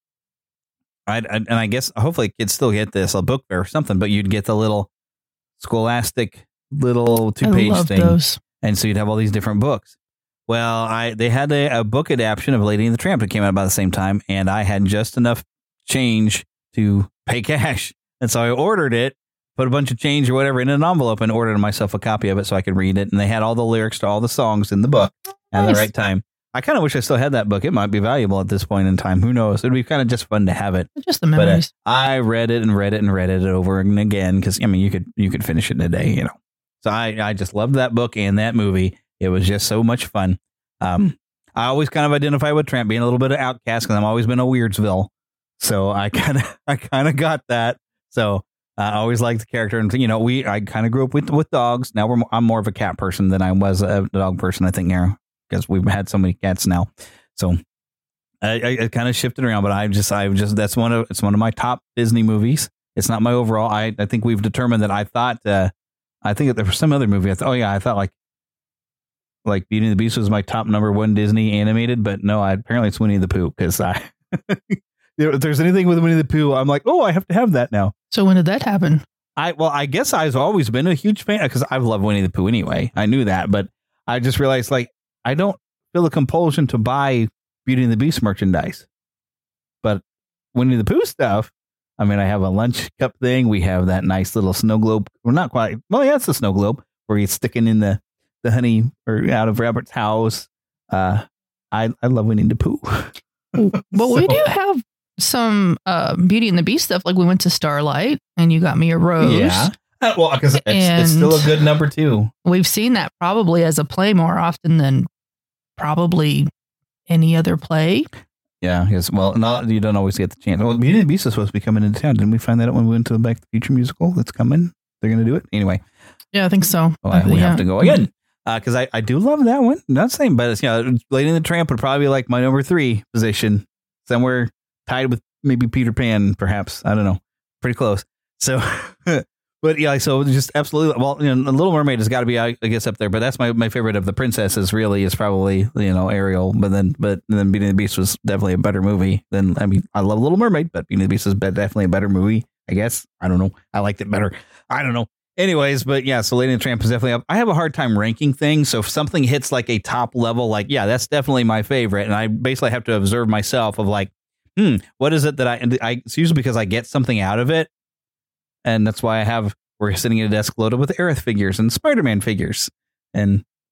I and I guess hopefully kids still get this a book fair or something. But you'd get the little Scholastic little two page love thing, those. and so you'd have all these different books. Well, I they had a, a book adaptation of Lady and the Tramp that came out about the same time, and I had just enough change to pay cash. And so I ordered it, put a bunch of change or whatever in an envelope, and ordered myself a copy of it so I could read it. And they had all the lyrics to all the songs in the book at Nice. the right time. I kind of wish I still had that book. It might be valuable at this point in time. Who knows? It'd be kind of just fun to have it. just the But uh, memories. I read it and read it and read it over and again because, I mean, you could you could finish it in a day, you know. So I, I just loved that book and that movie. It was just so much fun. Um, I always kind of identify with Tramp being a little bit of outcast because I've always been a Weirdsville. So I kind of I kind of got that. So uh, I always liked the character. And, you know, we I kind of grew up with, with dogs. Now we're mo- I'm more of a cat person than I was a dog person, I think, now, because we've had so many cats now. So I, I, I kind of shifted around, but I just I just that's one of it's one of my top Disney movies. It's not my overall. I, I think we've determined that I thought uh, I think that there was some other movie. I thought, oh, yeah, I thought like like Beauty and the Beast was my top number one Disney animated. But no, I, apparently it's Winnie the Pooh because I you know, if there's anything with Winnie the Pooh, I'm like, oh, I have to have that now. So when did that happen? I well, I guess I've always been a huge fan because I've loved Winnie the Pooh anyway. I knew that, but I just realized like I don't feel a compulsion to buy Beauty and the Beast merchandise. But Winnie the Pooh stuff, I mean, I have a lunch cup thing. We have that nice little snow globe. Well, not quite. Well, yeah, it's a snow globe where he's sticking in the, the honey or out of Robert's house. Uh, I I love Winnie the Pooh. But So- we do have some uh, Beauty and the Beast stuff. Like we went to Starlight, and you got me a rose. Yeah. Uh, well, because it's, it's And- still a good number two. We've seen that probably as a play more often than probably any other play. Yeah, yes. Well, not you don't always get the chance. Well, Beauty and the Beast is supposed to be coming into town. Didn't we find that out when we went to the Back to the Future musical? That's coming. They're going to do it anyway. Yeah, I think so. Oh, I, we Yeah. have to go again because I, I do love that one. Not saying, but it's, you know, Lady and the Tramp would probably be like my number three position, somewhere tied with maybe Peter Pan, perhaps. I don't know. Pretty close. So, but yeah, so just absolutely. Well, you know, The Little Mermaid has got to be, I guess, up there. But that's my, my favorite of the princesses. Really, is probably you know Ariel. But then, but then Beauty and the Beast was definitely a better movie than. I mean, I love Little Mermaid, but Beauty and the Beast is be- definitely a better movie. I guess. I don't know. I liked it better. I don't know. Anyways, but yeah, so Lady and the Tramp is definitely up. I have a hard time ranking things. So if something hits like a top level, like, yeah, that's definitely my favorite. And I basically have to observe myself of like, hmm, what is it that I, and I, it's usually because I get something out of it. And that's why I have, we're sitting at a desk loaded with Aerith figures and Spider-Man figures. And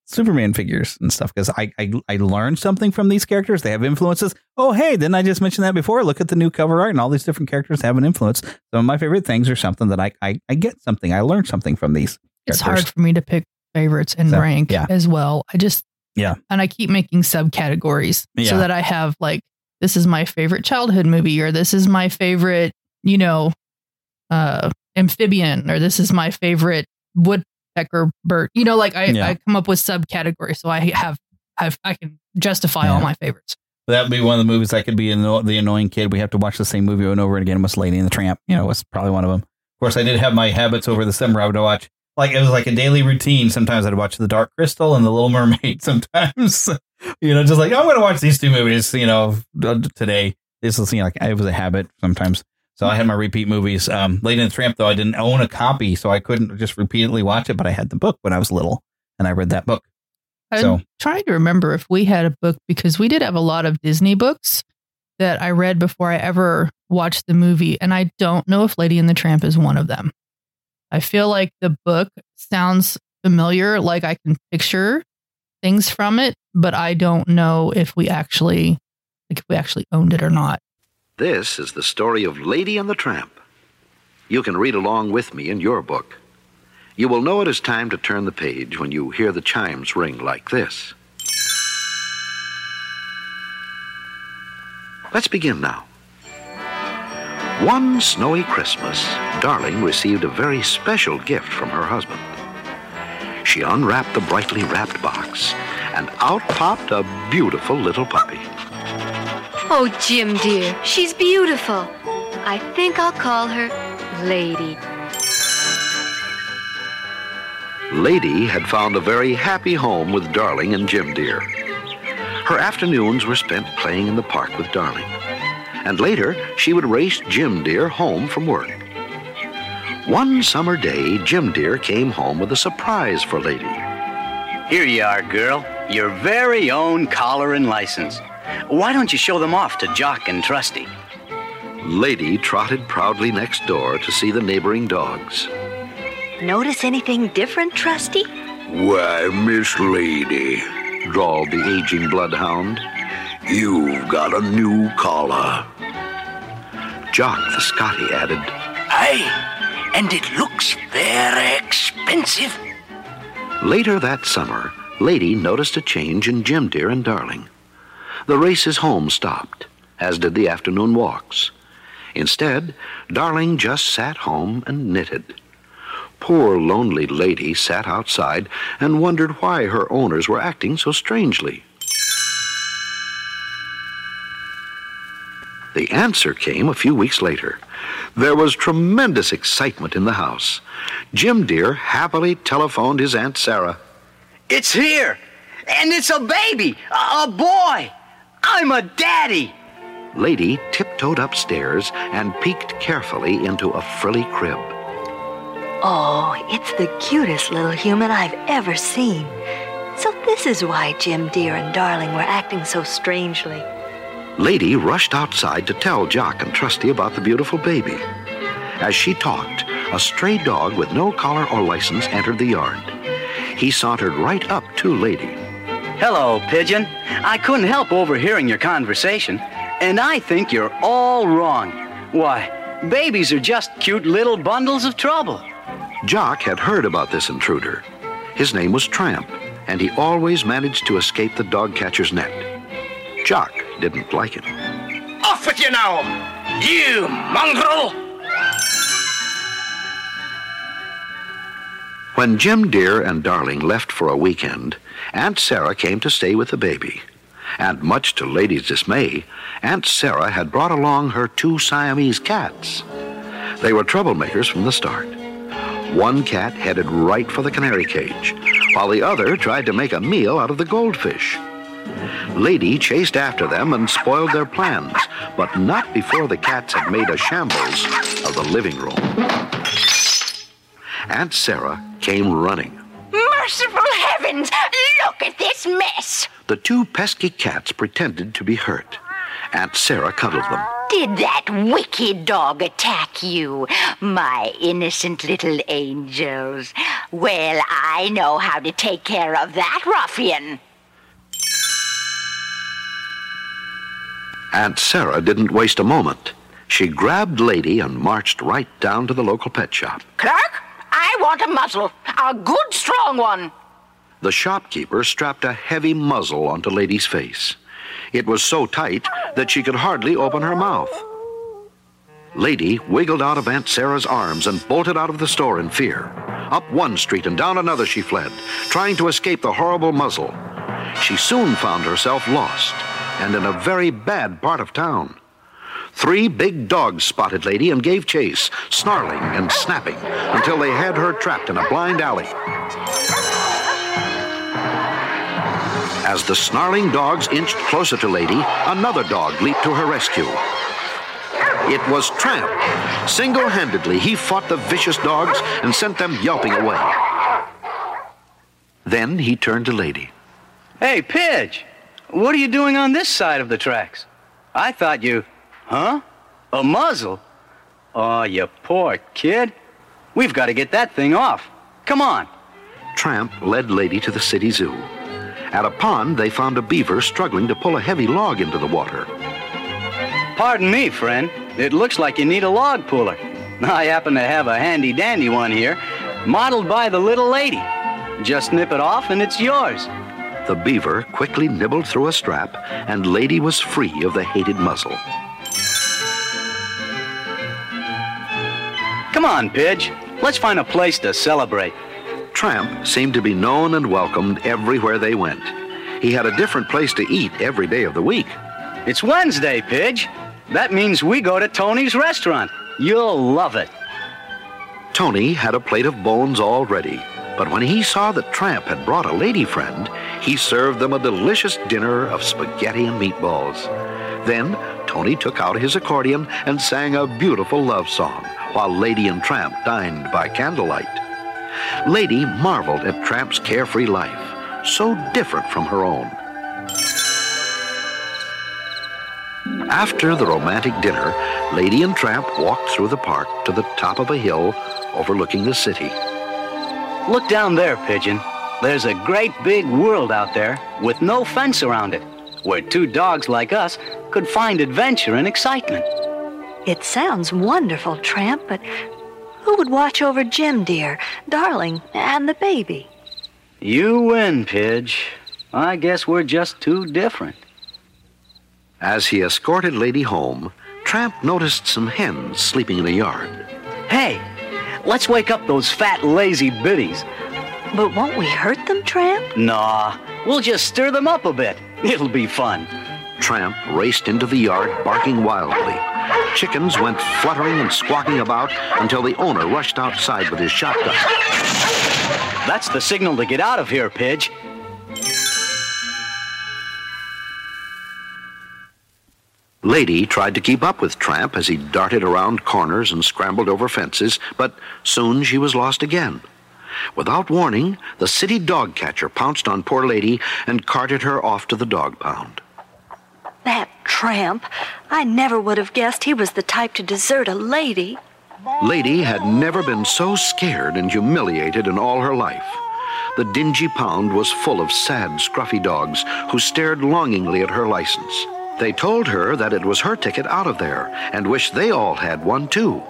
Superman figures and stuff because I, I I learned something from these characters. They have influences. Oh, hey, didn't I just mention that before? Look at the new cover art and all these different characters have an influence. Some of my favorite things are something that I I, I get something. I learned something from these It's characters. hard for me to pick favorites and So, rank yeah. as well. I just, Yeah. and I keep making subcategories Yeah. so that I have like, this is my favorite childhood movie, or this is my favorite, you know, uh, amphibian, or this is my favorite woodpecker bird. You know, like I, Yeah. I come up with subcategories, so I have, I've, I can justify Yeah. all my favorites. That would be one of the movies I could be anno- the annoying kid. We have to watch the same movie over and over again. Was Lady and the Tramp. You know, was probably one of them. Of course, I did have my habits over the summer. I would watch, like, it was like a daily routine. Sometimes I'd watch The Dark Crystal and The Little Mermaid. Sometimes, you know, just like, I'm going to watch these two movies, you know, today. This was, you know, like, it was a habit sometimes. So I had my repeat movies. Um, Lady and the Tramp, though, I didn't own a copy, so I couldn't just repeatedly watch it, but I had the book when I was little, and I read that book. I'm So- trying to remember if we had a book, because we did have a lot of Disney books that I read before I ever watched the movie. And I don't know if Lady and the Tramp is one of them. I feel like the book sounds familiar, like I can picture things from it, but I don't know if we actually, like if we actually owned it or not. This is the story of Lady and the Tramp. You can read along with me in your book. You will know it is time to turn the page when you hear the chimes ring like this. Let's begin now. One snowy Christmas, Darling received a very special gift from her husband. She unwrapped the brightly wrapped box, and out popped a beautiful little puppy. Oh, Jim, dear, she's beautiful. I think I'll call her Lady. Lady had found a very happy home with Darling and Jim Dear. Her afternoons were spent playing in the park with Darling. And later, she would race Jim Dear home from work. One summer day, Jim Dear came home with a surprise for Lady. Here you are, girl. Your very own collar and license. Why don't you show them off to Jock and Trusty? Lady trotted proudly next door to see the neighboring dogs. Notice anything different, Trusty? Why, Miss Lady, drawled the aging bloodhound, you've got a new collar. Jock the Scotty added, Aye, and it looks very expensive. Later that summer, Lady noticed a change in Jim Dear and Darling. The races home stopped, as did the afternoon walks. Instead, Darling just sat home and knitted. Poor lonely Lady sat outside and wondered why her owners were acting so strangely. The answer came a few weeks later. There was tremendous excitement in the house. Jim Dear happily telephoned his Aunt Sarah. It's here, and it's a baby, a, a boy. I'm a daddy. Lady tiptoed upstairs and peeked carefully into a frilly crib. Oh, it's the cutest little human I've ever seen. So this is why Jim Dear and Darling were acting so strangely. Lady rushed outside to tell Jock and Trusty about the beautiful baby. As she talked, a stray dog with no collar or license entered the yard. He sauntered right up to Lady. Hello, Pigeon. I couldn't help overhearing your conversation, and I think you're all wrong. Why, babies are just cute little bundles of trouble. Jock had heard about this intruder. His name was Tramp, and he always managed to escape the dog catcher's net. Jock didn't like it. Off with you now, you mongrel! When Jim Dear and Darling left for a weekend, Aunt Sarah came to stay with the baby. And much to Lady's dismay, Aunt Sarah had brought along her two Siamese cats. They were troublemakers from the start. One cat headed right for the canary cage, while the other tried to make a meal out of the goldfish. Lady chased after them and spoiled their plans, but not before the cats had made a shambles of the living room. Aunt Sarah came running. Merciful heavens! Look at this mess! The two pesky cats pretended to be hurt. Aunt Sarah cuddled them. Did that wicked dog attack you, my innocent little angels? Well, I know how to take care of that ruffian. Aunt Sarah didn't waste a moment. She grabbed Lady and marched right down to the local pet shop. Clerk, I want a muzzle, a good strong one. The shopkeeper strapped a heavy muzzle onto Lady's face. It was so tight that she could hardly open her mouth. Lady wiggled out of Aunt Sarah's arms and bolted out of the store in fear. Up one street and down another she fled, trying to escape the horrible muzzle. She soon found herself lost and in a very bad part of town. Three big dogs spotted Lady and gave chase, snarling and snapping, until they had her trapped in a blind alley. As the snarling dogs inched closer to Lady, another dog leaped to her rescue. It was Tramp. Single-handedly, he fought the vicious dogs and sent them yelping away. Then he turned to Lady. Hey, Pidge, what are you doing on this side of the tracks? I thought you... Huh? A muzzle? Oh, you poor kid. We've got to get that thing off. Come on. Tramp led Lady to the city zoo. At a pond, they found a beaver struggling to pull a heavy log into the water. Pardon me, friend. It looks like you need a log puller. I happen to have a handy-dandy one here, modeled by the little lady. Just nip it off and it's yours. The beaver quickly nibbled through a strap, and Lady was free of the hated muzzle. Come on, Pidge. Let's find a place to celebrate. Tramp seemed to be known and welcomed everywhere they went. He had a different place to eat every day of the week. It's Wednesday, Pidge. That means we go to Tony's restaurant. You'll love it. Tony had a plate of bones all ready, but when he saw that Tramp had brought a lady friend, he served them a delicious dinner of spaghetti and meatballs. Then Tony took out his accordion and sang a beautiful love song, while Lady and Tramp dined by candlelight. Lady marveled at Tramp's carefree life, so different from her own. After the romantic dinner, Lady and Tramp walked through the park to the top of a hill overlooking the city. Look down there, Pigeon. There's a great big world out there with no fence around it, where two dogs like us could find adventure and excitement. It sounds wonderful, Tramp, but who would watch over Jim, dear, Darling, and the baby? You win, Pidge. I guess we're just too different. As he escorted Lady home, Tramp noticed some hens sleeping in a yard. Hey, let's wake up those fat, lazy biddies. But won't we hurt them, Tramp? Nah, we'll just stir them up a bit. It'll be fun. Tramp raced into the yard, barking wildly. Chickens went fluttering and squawking about until the owner rushed outside with his shotgun. That's the signal to get out of here, Pidge. Lady tried to keep up with Tramp as he darted around corners and scrambled over fences, but soon she was lost again. Without warning, the city dog catcher pounced on poor Lady and carted her off to the dog pound. That Tramp. I never would have guessed he was the type to desert a lady. Lady had never been so scared and humiliated in all her life. The dingy pound was full of sad, scruffy dogs who stared longingly at her license. They told her that it was her ticket out of there and wished they all had one too.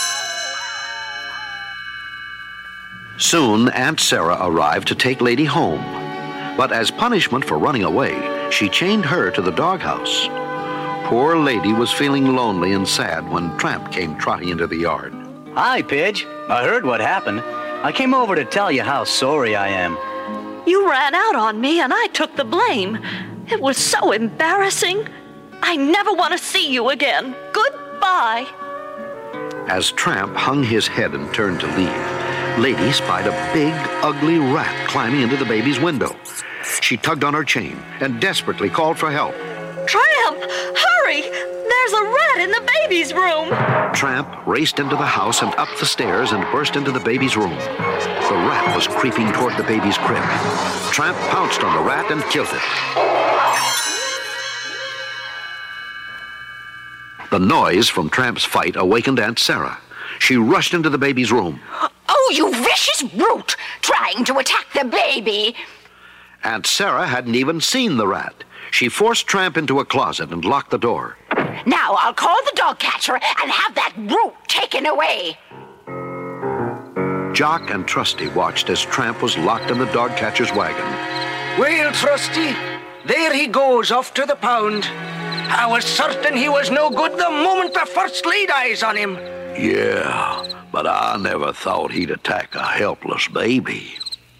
Soon, Aunt Sarah arrived to take Lady home. But as punishment for running away, she chained her to the doghouse. Poor Lady was feeling lonely and sad when Tramp came trotting into the yard. Hi, Pidge. I heard what happened. I came over to tell you how sorry I am. You ran out on me and I took the blame. It was so embarrassing. I never want to see you again. Goodbye. As Tramp hung his head and turned to leave, Lady spied a big, ugly rat climbing into the baby's window. She tugged on her chain and desperately called for help. Tramp, hurry! There's a rat in the baby's room. Tramp raced into the house and up the stairs and burst into the baby's room. The rat was creeping toward the baby's crib. Tramp pounced on the rat and killed it. The noise from Tramp's fight awakened Aunt Sarah. She rushed into the baby's room. Oh, you vicious brute! Trying to attack the baby! Aunt Sarah hadn't even seen the rat. She forced Tramp into a closet and locked the door. Now I'll call the dog catcher and have that brute taken away. Jock and Trusty watched as Tramp was locked in the dog catcher's wagon. Well, Trusty, there he goes off to the pound. I was certain he was no good the moment I first laid eyes on him. Yeah, but I never thought he'd attack a helpless baby.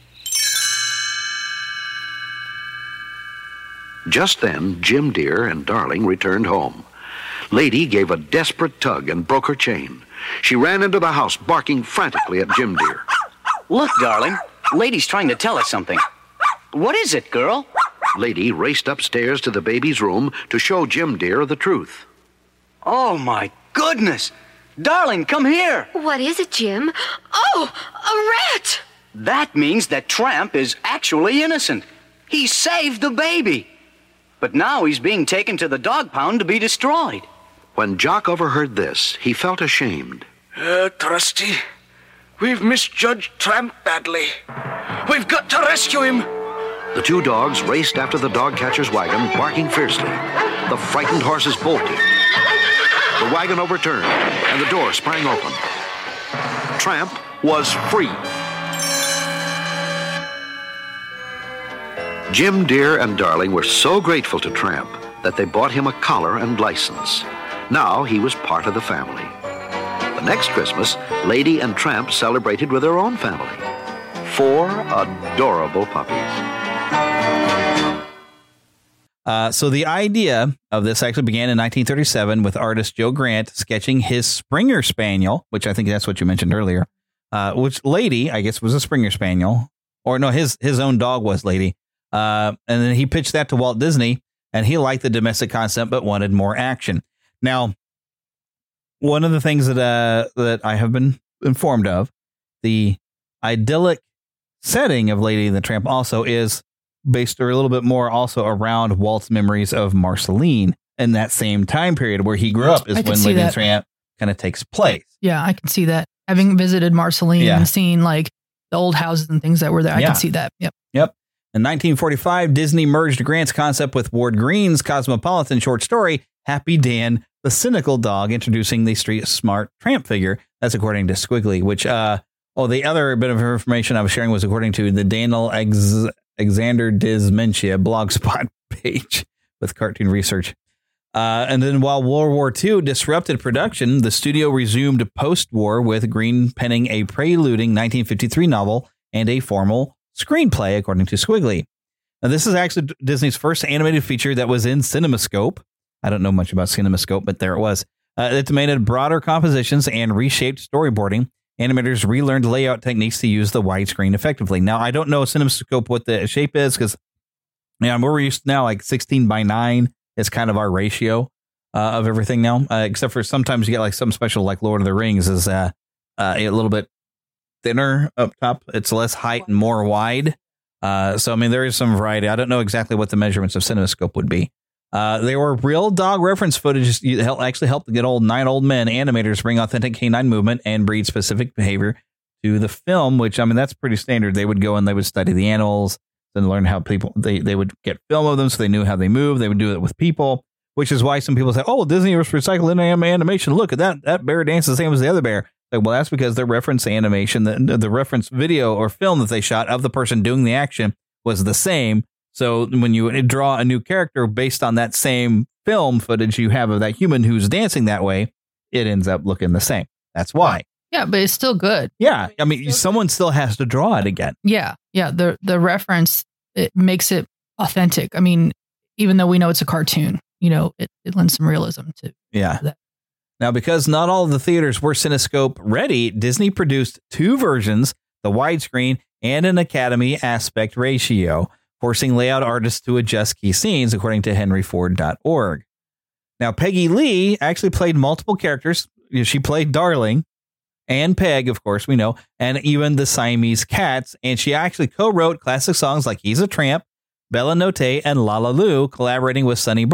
Just then, Jim Dear and Darling returned home. Lady gave a desperate tug and broke her chain. She ran into the house, barking frantically at Jim Dear. Look, Darling, Lady's trying to tell us something. What is it, girl? Lady raced upstairs to the baby's room to show Jim Dear the truth. Oh, my goodness! Darling, come here! What is it, Jim? Oh, a rat! That means that Tramp is actually innocent. He saved the baby. But now he's being taken to the dog pound to be destroyed. When Jock overheard this, he felt ashamed. Uh, Trusty, we've misjudged Tramp badly. We've got to rescue him. The two dogs raced after the dog catcher's wagon, barking fiercely. The frightened horses bolted. The wagon overturned, and the door sprang open. Tramp was free. Jim Dear and Darling were so grateful to Tramp that they bought him a collar and license. Now he was part of the family. The next Christmas, Lady and Tramp celebrated with their own family. Four adorable puppies. Uh, so the idea of this actually began in nineteen thirty-seven with artist Joe Grant sketching his Springer Spaniel, which I think that's what you mentioned earlier, uh, which Lady, I guess, was a Springer Spaniel. Or no, his his own dog was Lady. Uh, and then he pitched that to Walt Disney, and he liked the domestic concept but wanted more action. Now, one of the things that uh, that I have been informed of, the idyllic setting of Lady and the Tramp also is based a little bit more also around Walt's memories of Marceline in that same time period where he grew up is when Lady and the Tramp kind of takes place. Yeah, I can see that. Having visited Marceline Yeah. and seen like the old houses and things that were there, I Yeah. can see that. Yep. Yep. In nineteen forty-five, Disney merged Grant's concept with Ward Green's cosmopolitan short story, Happy Dan, the cynical dog, introducing the street smart tramp figure. That's according to Squiggly, which, uh, oh, the other bit of information I was sharing was according to the Daniel Ex- Alexander Dismentia blogspot page with cartoon research. Uh, and then while World War Two disrupted production, the studio resumed post-war with Green penning a preluding nineteen fifty-three novel and a formal screenplay, according to Squiggly. Now, this is actually Disney's first animated feature that was in CinemaScope. I don't know much about CinemaScope, but there it was. Uh, it demanded broader compositions and reshaped storyboarding. Animators relearned layout techniques to use the widescreen effectively. Now, I don't know CinemaScope what the shape is because, yeah, we're used now like sixteen by nine is kind of our ratio uh, of everything now, uh, except for sometimes you get like some special like Lord of the Rings is uh, uh, a little bit thinner up top. It's less height and more wide. Uh, so, I mean, there is some variety. I don't know exactly what the measurements of CinemaScope would be. Uh, they were real dog reference footage. You help, actually helped to get old nine old men animators bring authentic canine movement and breed specific behavior to the film, which, I mean, that's pretty standard. They would go and they would study the animals and learn how people, they, they would get film of them so they knew how they move. They would do it with people, which is why some people say, oh, Disney was recycling animation. Look at that. That bear dances the same as the other bear. Like, well, that's because the reference animation, the, the reference video or film that they shot of the person doing the action was the same. So when you draw a new character based on that same film footage you have of that human who's dancing that way, it ends up looking the same. That's why. Yeah, but it's still good. Yeah. I mean, someone still has to draw it again. Yeah. Yeah. The the reference, it makes it authentic. I mean, even though we know it's a cartoon, you know, it, it lends some realism to Yeah. that. Now, because not all of the theaters were CineScope ready, Disney produced two versions, the widescreen and an Academy aspect ratio, forcing layout artists to adjust key scenes, according to henry ford dot org. Now, Peggy Lee actually played multiple characters. She played Darling and Peg, of course, we know, and even the Siamese cats. And she actually co-wrote classic songs like He's a Tramp, Bella Notte, and La La Lu, collaborating with Sonny Burke.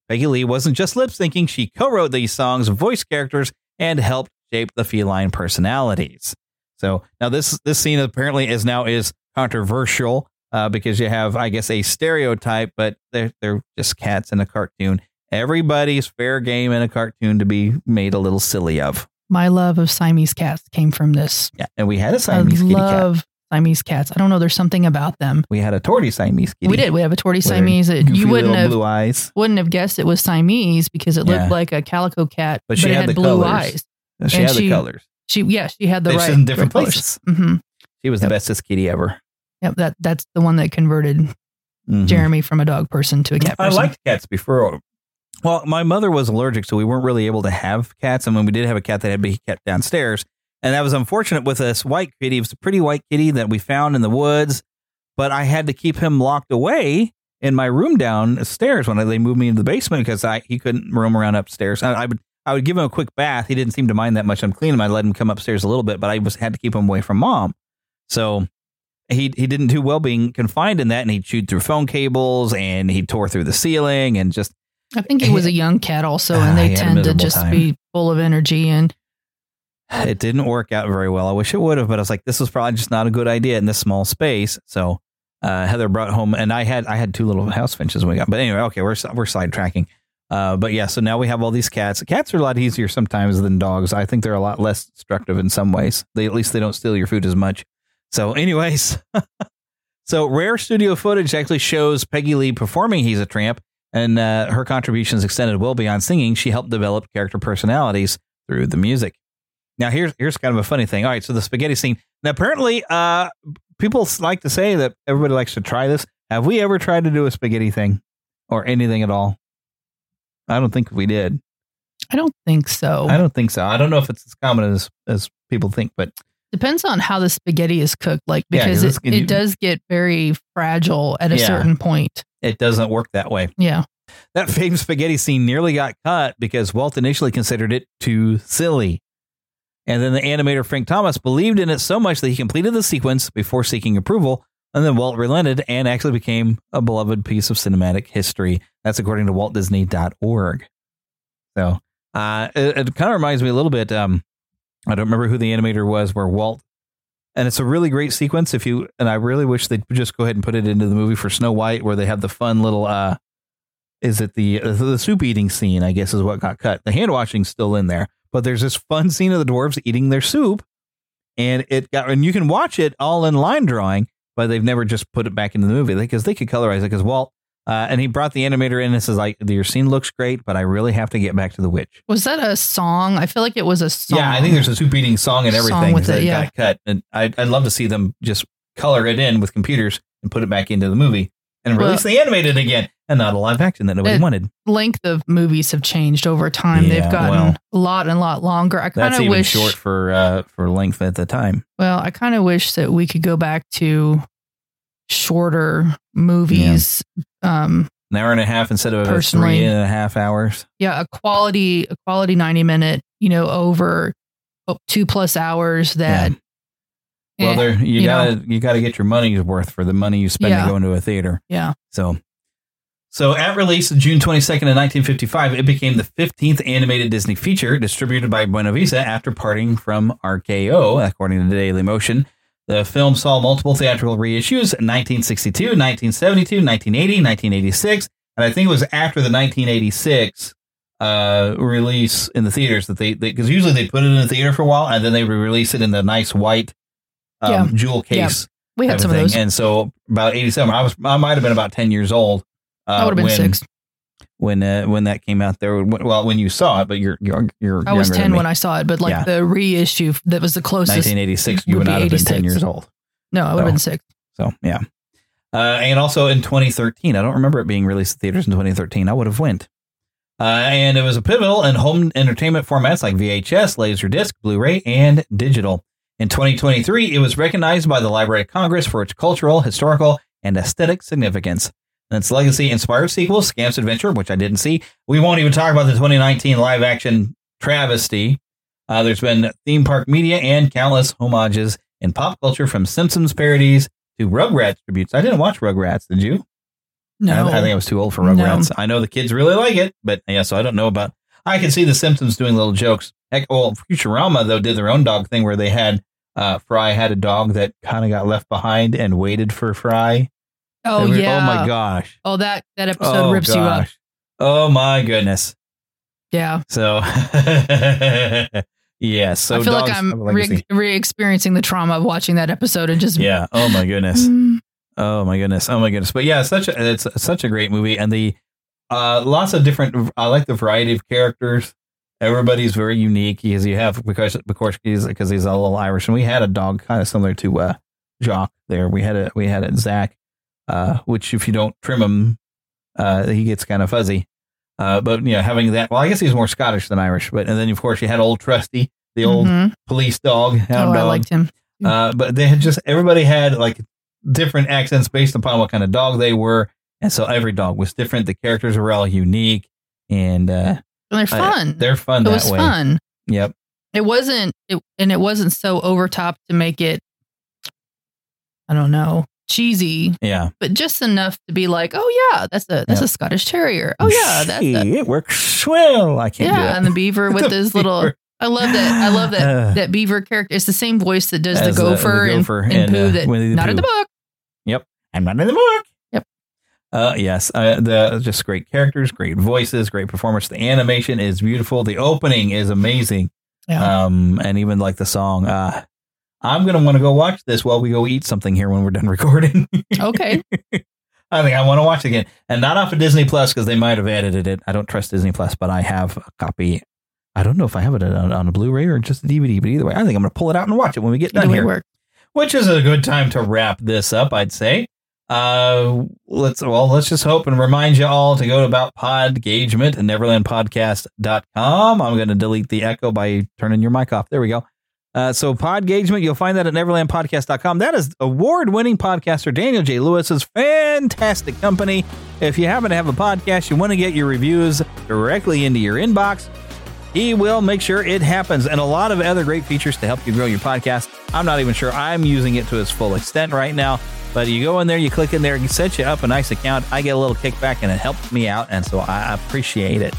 Peggy Lee wasn't just lip syncing, she co-wrote these songs, voiced characters, and helped shape the feline personalities. So now this this scene apparently is now is controversial uh, because you have, I guess, a stereotype, but they're they're just cats in a cartoon. Everybody's fair game in a cartoon to be made a little silly of. My love of Siamese cats came from this. Yeah, and we had a Siamese I kitty love cat. Siamese cats. I don't know. There's something about them. We had a tortie Siamese kitty. We did. We have a tortie With her Siamese. It, goofy you wouldn't little have blue eyes. wouldn't have guessed it was Siamese because it Yeah. looked like a calico cat, But but, she it had had, the blue colors. eyes. She And had the colors. She yeah, she had the They're right just in different right places. Mm-hmm. She was the bestest kitty ever. Yep, that that's the one that converted Mhm. Jeremy from a dog person to a cat I person. liked cats before. Well, my mother was allergic, so we weren't really able to have cats. And when we did have a cat, that had to be kept downstairs. And that was unfortunate with this white kitty. It was a pretty white kitty that we found in the woods, but I had to keep him locked away in my room downstairs when they moved me into the basement because I he couldn't roam around upstairs. I, I would I would give him a quick bath. He didn't seem to mind that much. I'm cleaning him. I'd let him come upstairs a little bit, but I was had to keep him away from mom. So he he didn't do well being confined in that, and he chewed through phone cables and he tore through the ceiling and just. I think he was a young cat also, Ah, and he they had a tend to miserable just time. be full of energy. And It didn't work out very well. I wish it would have, but I was like, this was probably just not a good idea in this small space. So uh, Heather brought home, and I had I had two little house finches when we got. But anyway, okay, we're we're sidetracking. Uh, but yeah, so now we have all these cats. Cats are a lot easier sometimes than dogs. I think they're a lot less destructive in some ways. They at least they don't steal your food as much. So, anyways, so rare studio footage actually shows Peggy Lee performing "He's a Tramp," and uh, her contributions extended well beyond singing. She helped develop character personalities through the music. Now, here's here's kind of a funny thing. All right, so the spaghetti scene. Now, apparently, uh, people like to say that everybody likes to try this. Have we ever tried to do a spaghetti thing or anything at all? I don't think we did. I don't think so. I don't think so. I don't know if it's as common as as people think, but Depends on how the spaghetti is cooked, like Yeah, 'cause because it's it, gonna- it does get very fragile at a Yeah. certain point. it doesn't work that way. Yeah. That famous spaghetti scene nearly got cut because Walt initially considered it too silly. And then the animator Frank Thomas believed in it so much that he completed the sequence before seeking approval. And then Walt relented and actually became a beloved piece of cinematic history. That's according to walt disney dot org. So uh, it, it kind of reminds me a little bit. Um, I don't remember who the animator was where Walt, and it's a really great sequence. If you, and I really wish they'd just go ahead and put it into the movie for Snow White, where they have the fun little, uh, is it the, uh, the soup eating scene, I guess is what got cut. The hand washing's still in there, but there's this fun scene of the dwarves eating their soup, and it got, and you can watch it all in line drawing, but they've never just put it back into the movie because they could colorize it because Walt, uh, and he brought the animator in and says like, your scene looks great, but I really have to get back to the witch. Was that a song? I feel like it was a song. Yeah, I think there's a soup eating song and Song everything with that it, yeah. got cut. And I'd, I'd love to see them just color it in with computers and put it back into the movie and Well- release the animated again and not a live action that nobody It- wanted. Length of movies have changed over time. Yeah, They've gotten well, a lot and a lot longer. I kind That's of even wish. short for uh, for length at the time. Well, I kind of wish that we could go back to shorter movies. Um, An hour and a half instead of Personally- three and a half hours. yeah, a quality, a quality ninety minute. You know, over oh, two plus hours. That. Well, eh, there you, you gotta know, you gotta get your money's worth for the money you spend Yeah. to go into a theater. Yeah. So, so at release of June twenty-second of nineteen fifty-five, it became the fifteenth animated Disney feature distributed by Buena Vista after parting from R K O, according to Daily Motion. The film saw multiple theatrical reissues in nineteen sixty-two, nineteen seventy-two, nineteen eighty, nineteen eighty-six, and I think it was after the nineteen eighty-six uh, release in the theaters that they, because usually they put it in the theater for a while and then they re-release it in the nice white um, Yeah. jewel case. Yeah. We had type some of thing. those. And so about eighty-seven, I was I might have been about ten years old. Uh, I would have been when, six. when uh, when that came out there. Well, when you saw it, but you're you're you're I was younger than ten me. when I saw it, but like Yeah. the reissue that was the closest. nineteen eighty-six. You would would not be have been ten eighty-six. years old. No, I would have So- been six. So yeah, uh, and also in twenty thirteen, I don't remember it being released in theaters in twenty thirteen. I would have went. Uh, and it was a pivotal in home entertainment formats like V H S, Laserdisc, Blu-ray, and digital. In twenty twenty-three, it was recognized by the Library of Congress for its cultural, historical, and aesthetic significance. And its legacy inspired sequels, Scamp's Adventure, which I didn't see. We won't even talk about the twenty nineteen live-action travesty. Uh, there's been theme park media and countless homages in pop culture, from Simpsons parodies to Rugrats tributes. I didn't watch Rugrats, did you? No. I, I think I was too old for Rugrats. No. I know the kids really like it, but yeah, so I don't know about. I can see the Simpsons doing little jokes. Heck, well, Futurama though did their own dog thing where they had uh, Fry had a dog that kind of got left behind and waited for Fry. Oh were, yeah! Oh my gosh! Oh that that episode oh, rips gosh. you up. Oh my goodness! Yeah. So. Yeah, so I feel like I'm re- re-experiencing the trauma of watching that episode and just yeah. Oh my goodness. Oh my goodness. Oh my goodness. But yeah, such a it's such a great movie, and the uh, lots of different. I like the variety of characters. Everybody's very unique because you have because of course he's because he's a little Irish, and we had a dog kind of similar to uh, Jock. There we had a we had a Zach, uh, which if you don't trim him, uh, he gets kind of fuzzy. Uh, but you know, having that, well, I guess he's more Scottish than Irish. But and then of course you had old Trusty, the old mm-hmm. police dog. Hound oh, dog. I liked him. Uh, but they had just everybody had like different accents based upon what kind of dog they were, and so every dog was different. The characters were all unique, and uh, and they're fun. Uh, they're fun. It that was way. fun. Yep. It wasn't, it, and it wasn't so over top to make it. I don't know. Cheesy, yeah, but just enough to be like, oh yeah, that's a that's yep. a Scottish Terrier. Oh yeah, that's a, it works well. I can't. Yeah, do that. And the beaver with his little. I love that. I love that. Uh, that beaver character. It's the same voice that does the gopher, the, the gopher and, and, and Pooh. Uh, that not Pooh. In the book. Yep, I'm not in the book. Yep. Uh, yes, uh, the just great characters, great voices, great performance. The animation is beautiful. The opening is amazing. Yeah. Um, and even like the song. Uh, I'm going to want to go watch this while we go eat something here when we're done recording. Okay. I think I want to watch it again. And not off of Disney Plus because they might have edited it. I don't trust Disney Plus, but I have a copy. I don't know if I have it on, on a Blu-ray or just a D V D, but either way, I think I'm going to pull it out and watch it when we get done here. Work. Which is a good time to wrap this up, I'd say. Uh, let's well, let's just hope and remind you all to go to About Podgagement and neverland podcast dot com. I'm going to delete the echo by turning your mic off. There we go. Uh, so Podgagement, you'll find that at neverland podcast dot com. That is award-winning podcaster Daniel J. Lewis's fantastic company. If you happen to have a podcast, you want to get your reviews directly into your inbox, he will make sure it happens, and a lot of other great features to help you grow your podcast. I'm not even sure I'm using it to its full extent right now, but you go in there, you click in there, it sets you up a nice account. I get a little kickback, and it helps me out, and so I appreciate it.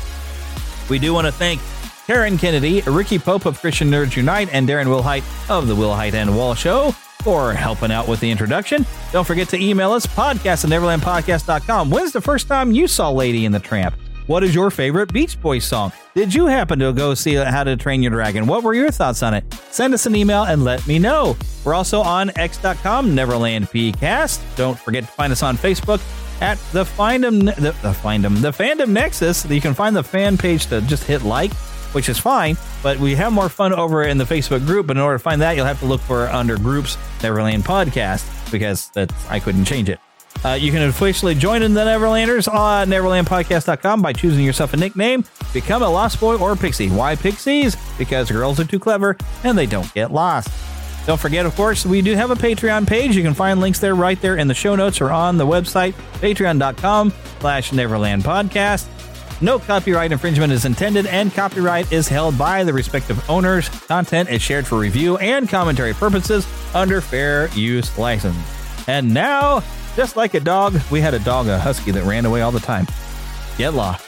We do want to thank Karen Kennedy, Ricky Pope of Christian Nerds Unite, and Darren Wilhite of the Wilhite and Wall Show for helping out with the introduction. Don't forget to email us, podcast at neverland podcast dot com. When's the first time you saw Lady and the Tramp? What is your favorite Beach Boys song? Did you happen to go see How to Train Your Dragon? What were your thoughts on it? Send us an email and let me know. We're also on x dot com, Neverland Pcast. Don't forget to find us on Facebook at the Findom, the, the Findom, the Fandom Nexus. You can find the fan page to just hit like, which is fine, but we have more fun over in the Facebook group. But in order to find that, you'll have to look for under groups Neverland Podcast because that's I couldn't change it. Uh, you can officially join in the Neverlanders on neverland podcast dot com by choosing yourself a nickname. Become a Lost Boy or Pixie. Why Pixies? Because girls are too clever and they don't get lost. Don't forget, of course, we do have a Patreon page. You can find links there right there in the show notes or on the website, patreon dot com slash Neverland Podcast. No copyright infringement is intended, and copyright is held by the respective owners. Content is shared for review and commentary purposes under fair use license. And now, just like a dog, we had a dog, a husky, that ran away all the time. Get lost.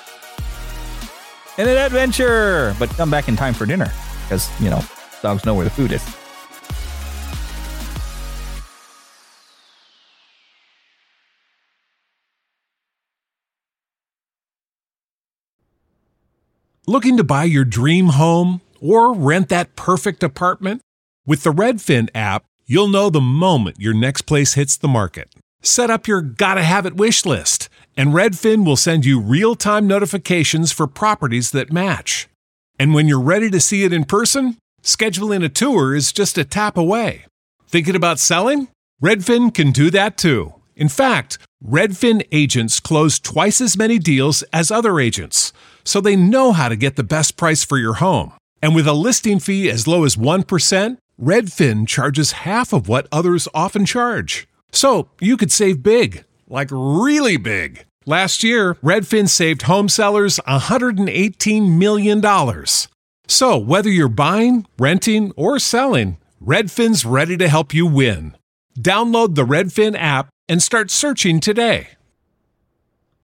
In an adventure! But come back in time for dinner, because, you know, dogs know where the food is. Looking to buy your dream home or rent that perfect apartment? With the Redfin app, you'll know the moment your next place hits the market. Set up your gotta have it wish list, and Redfin will send you real-time notifications for properties that match. And when you're ready to see it in person, scheduling a tour is just a tap away. Thinking about selling? Redfin can do that too. In fact, Redfin agents close twice as many deals as other agents, so they know how to get the best price for your home. And with a listing fee as low as one percent, Redfin charges half of what others often charge. So you could save big, like really big. Last year, Redfin saved home sellers one hundred eighteen million dollars. So whether you're buying, renting, or selling, Redfin's ready to help you win. Download the Redfin app and start searching today.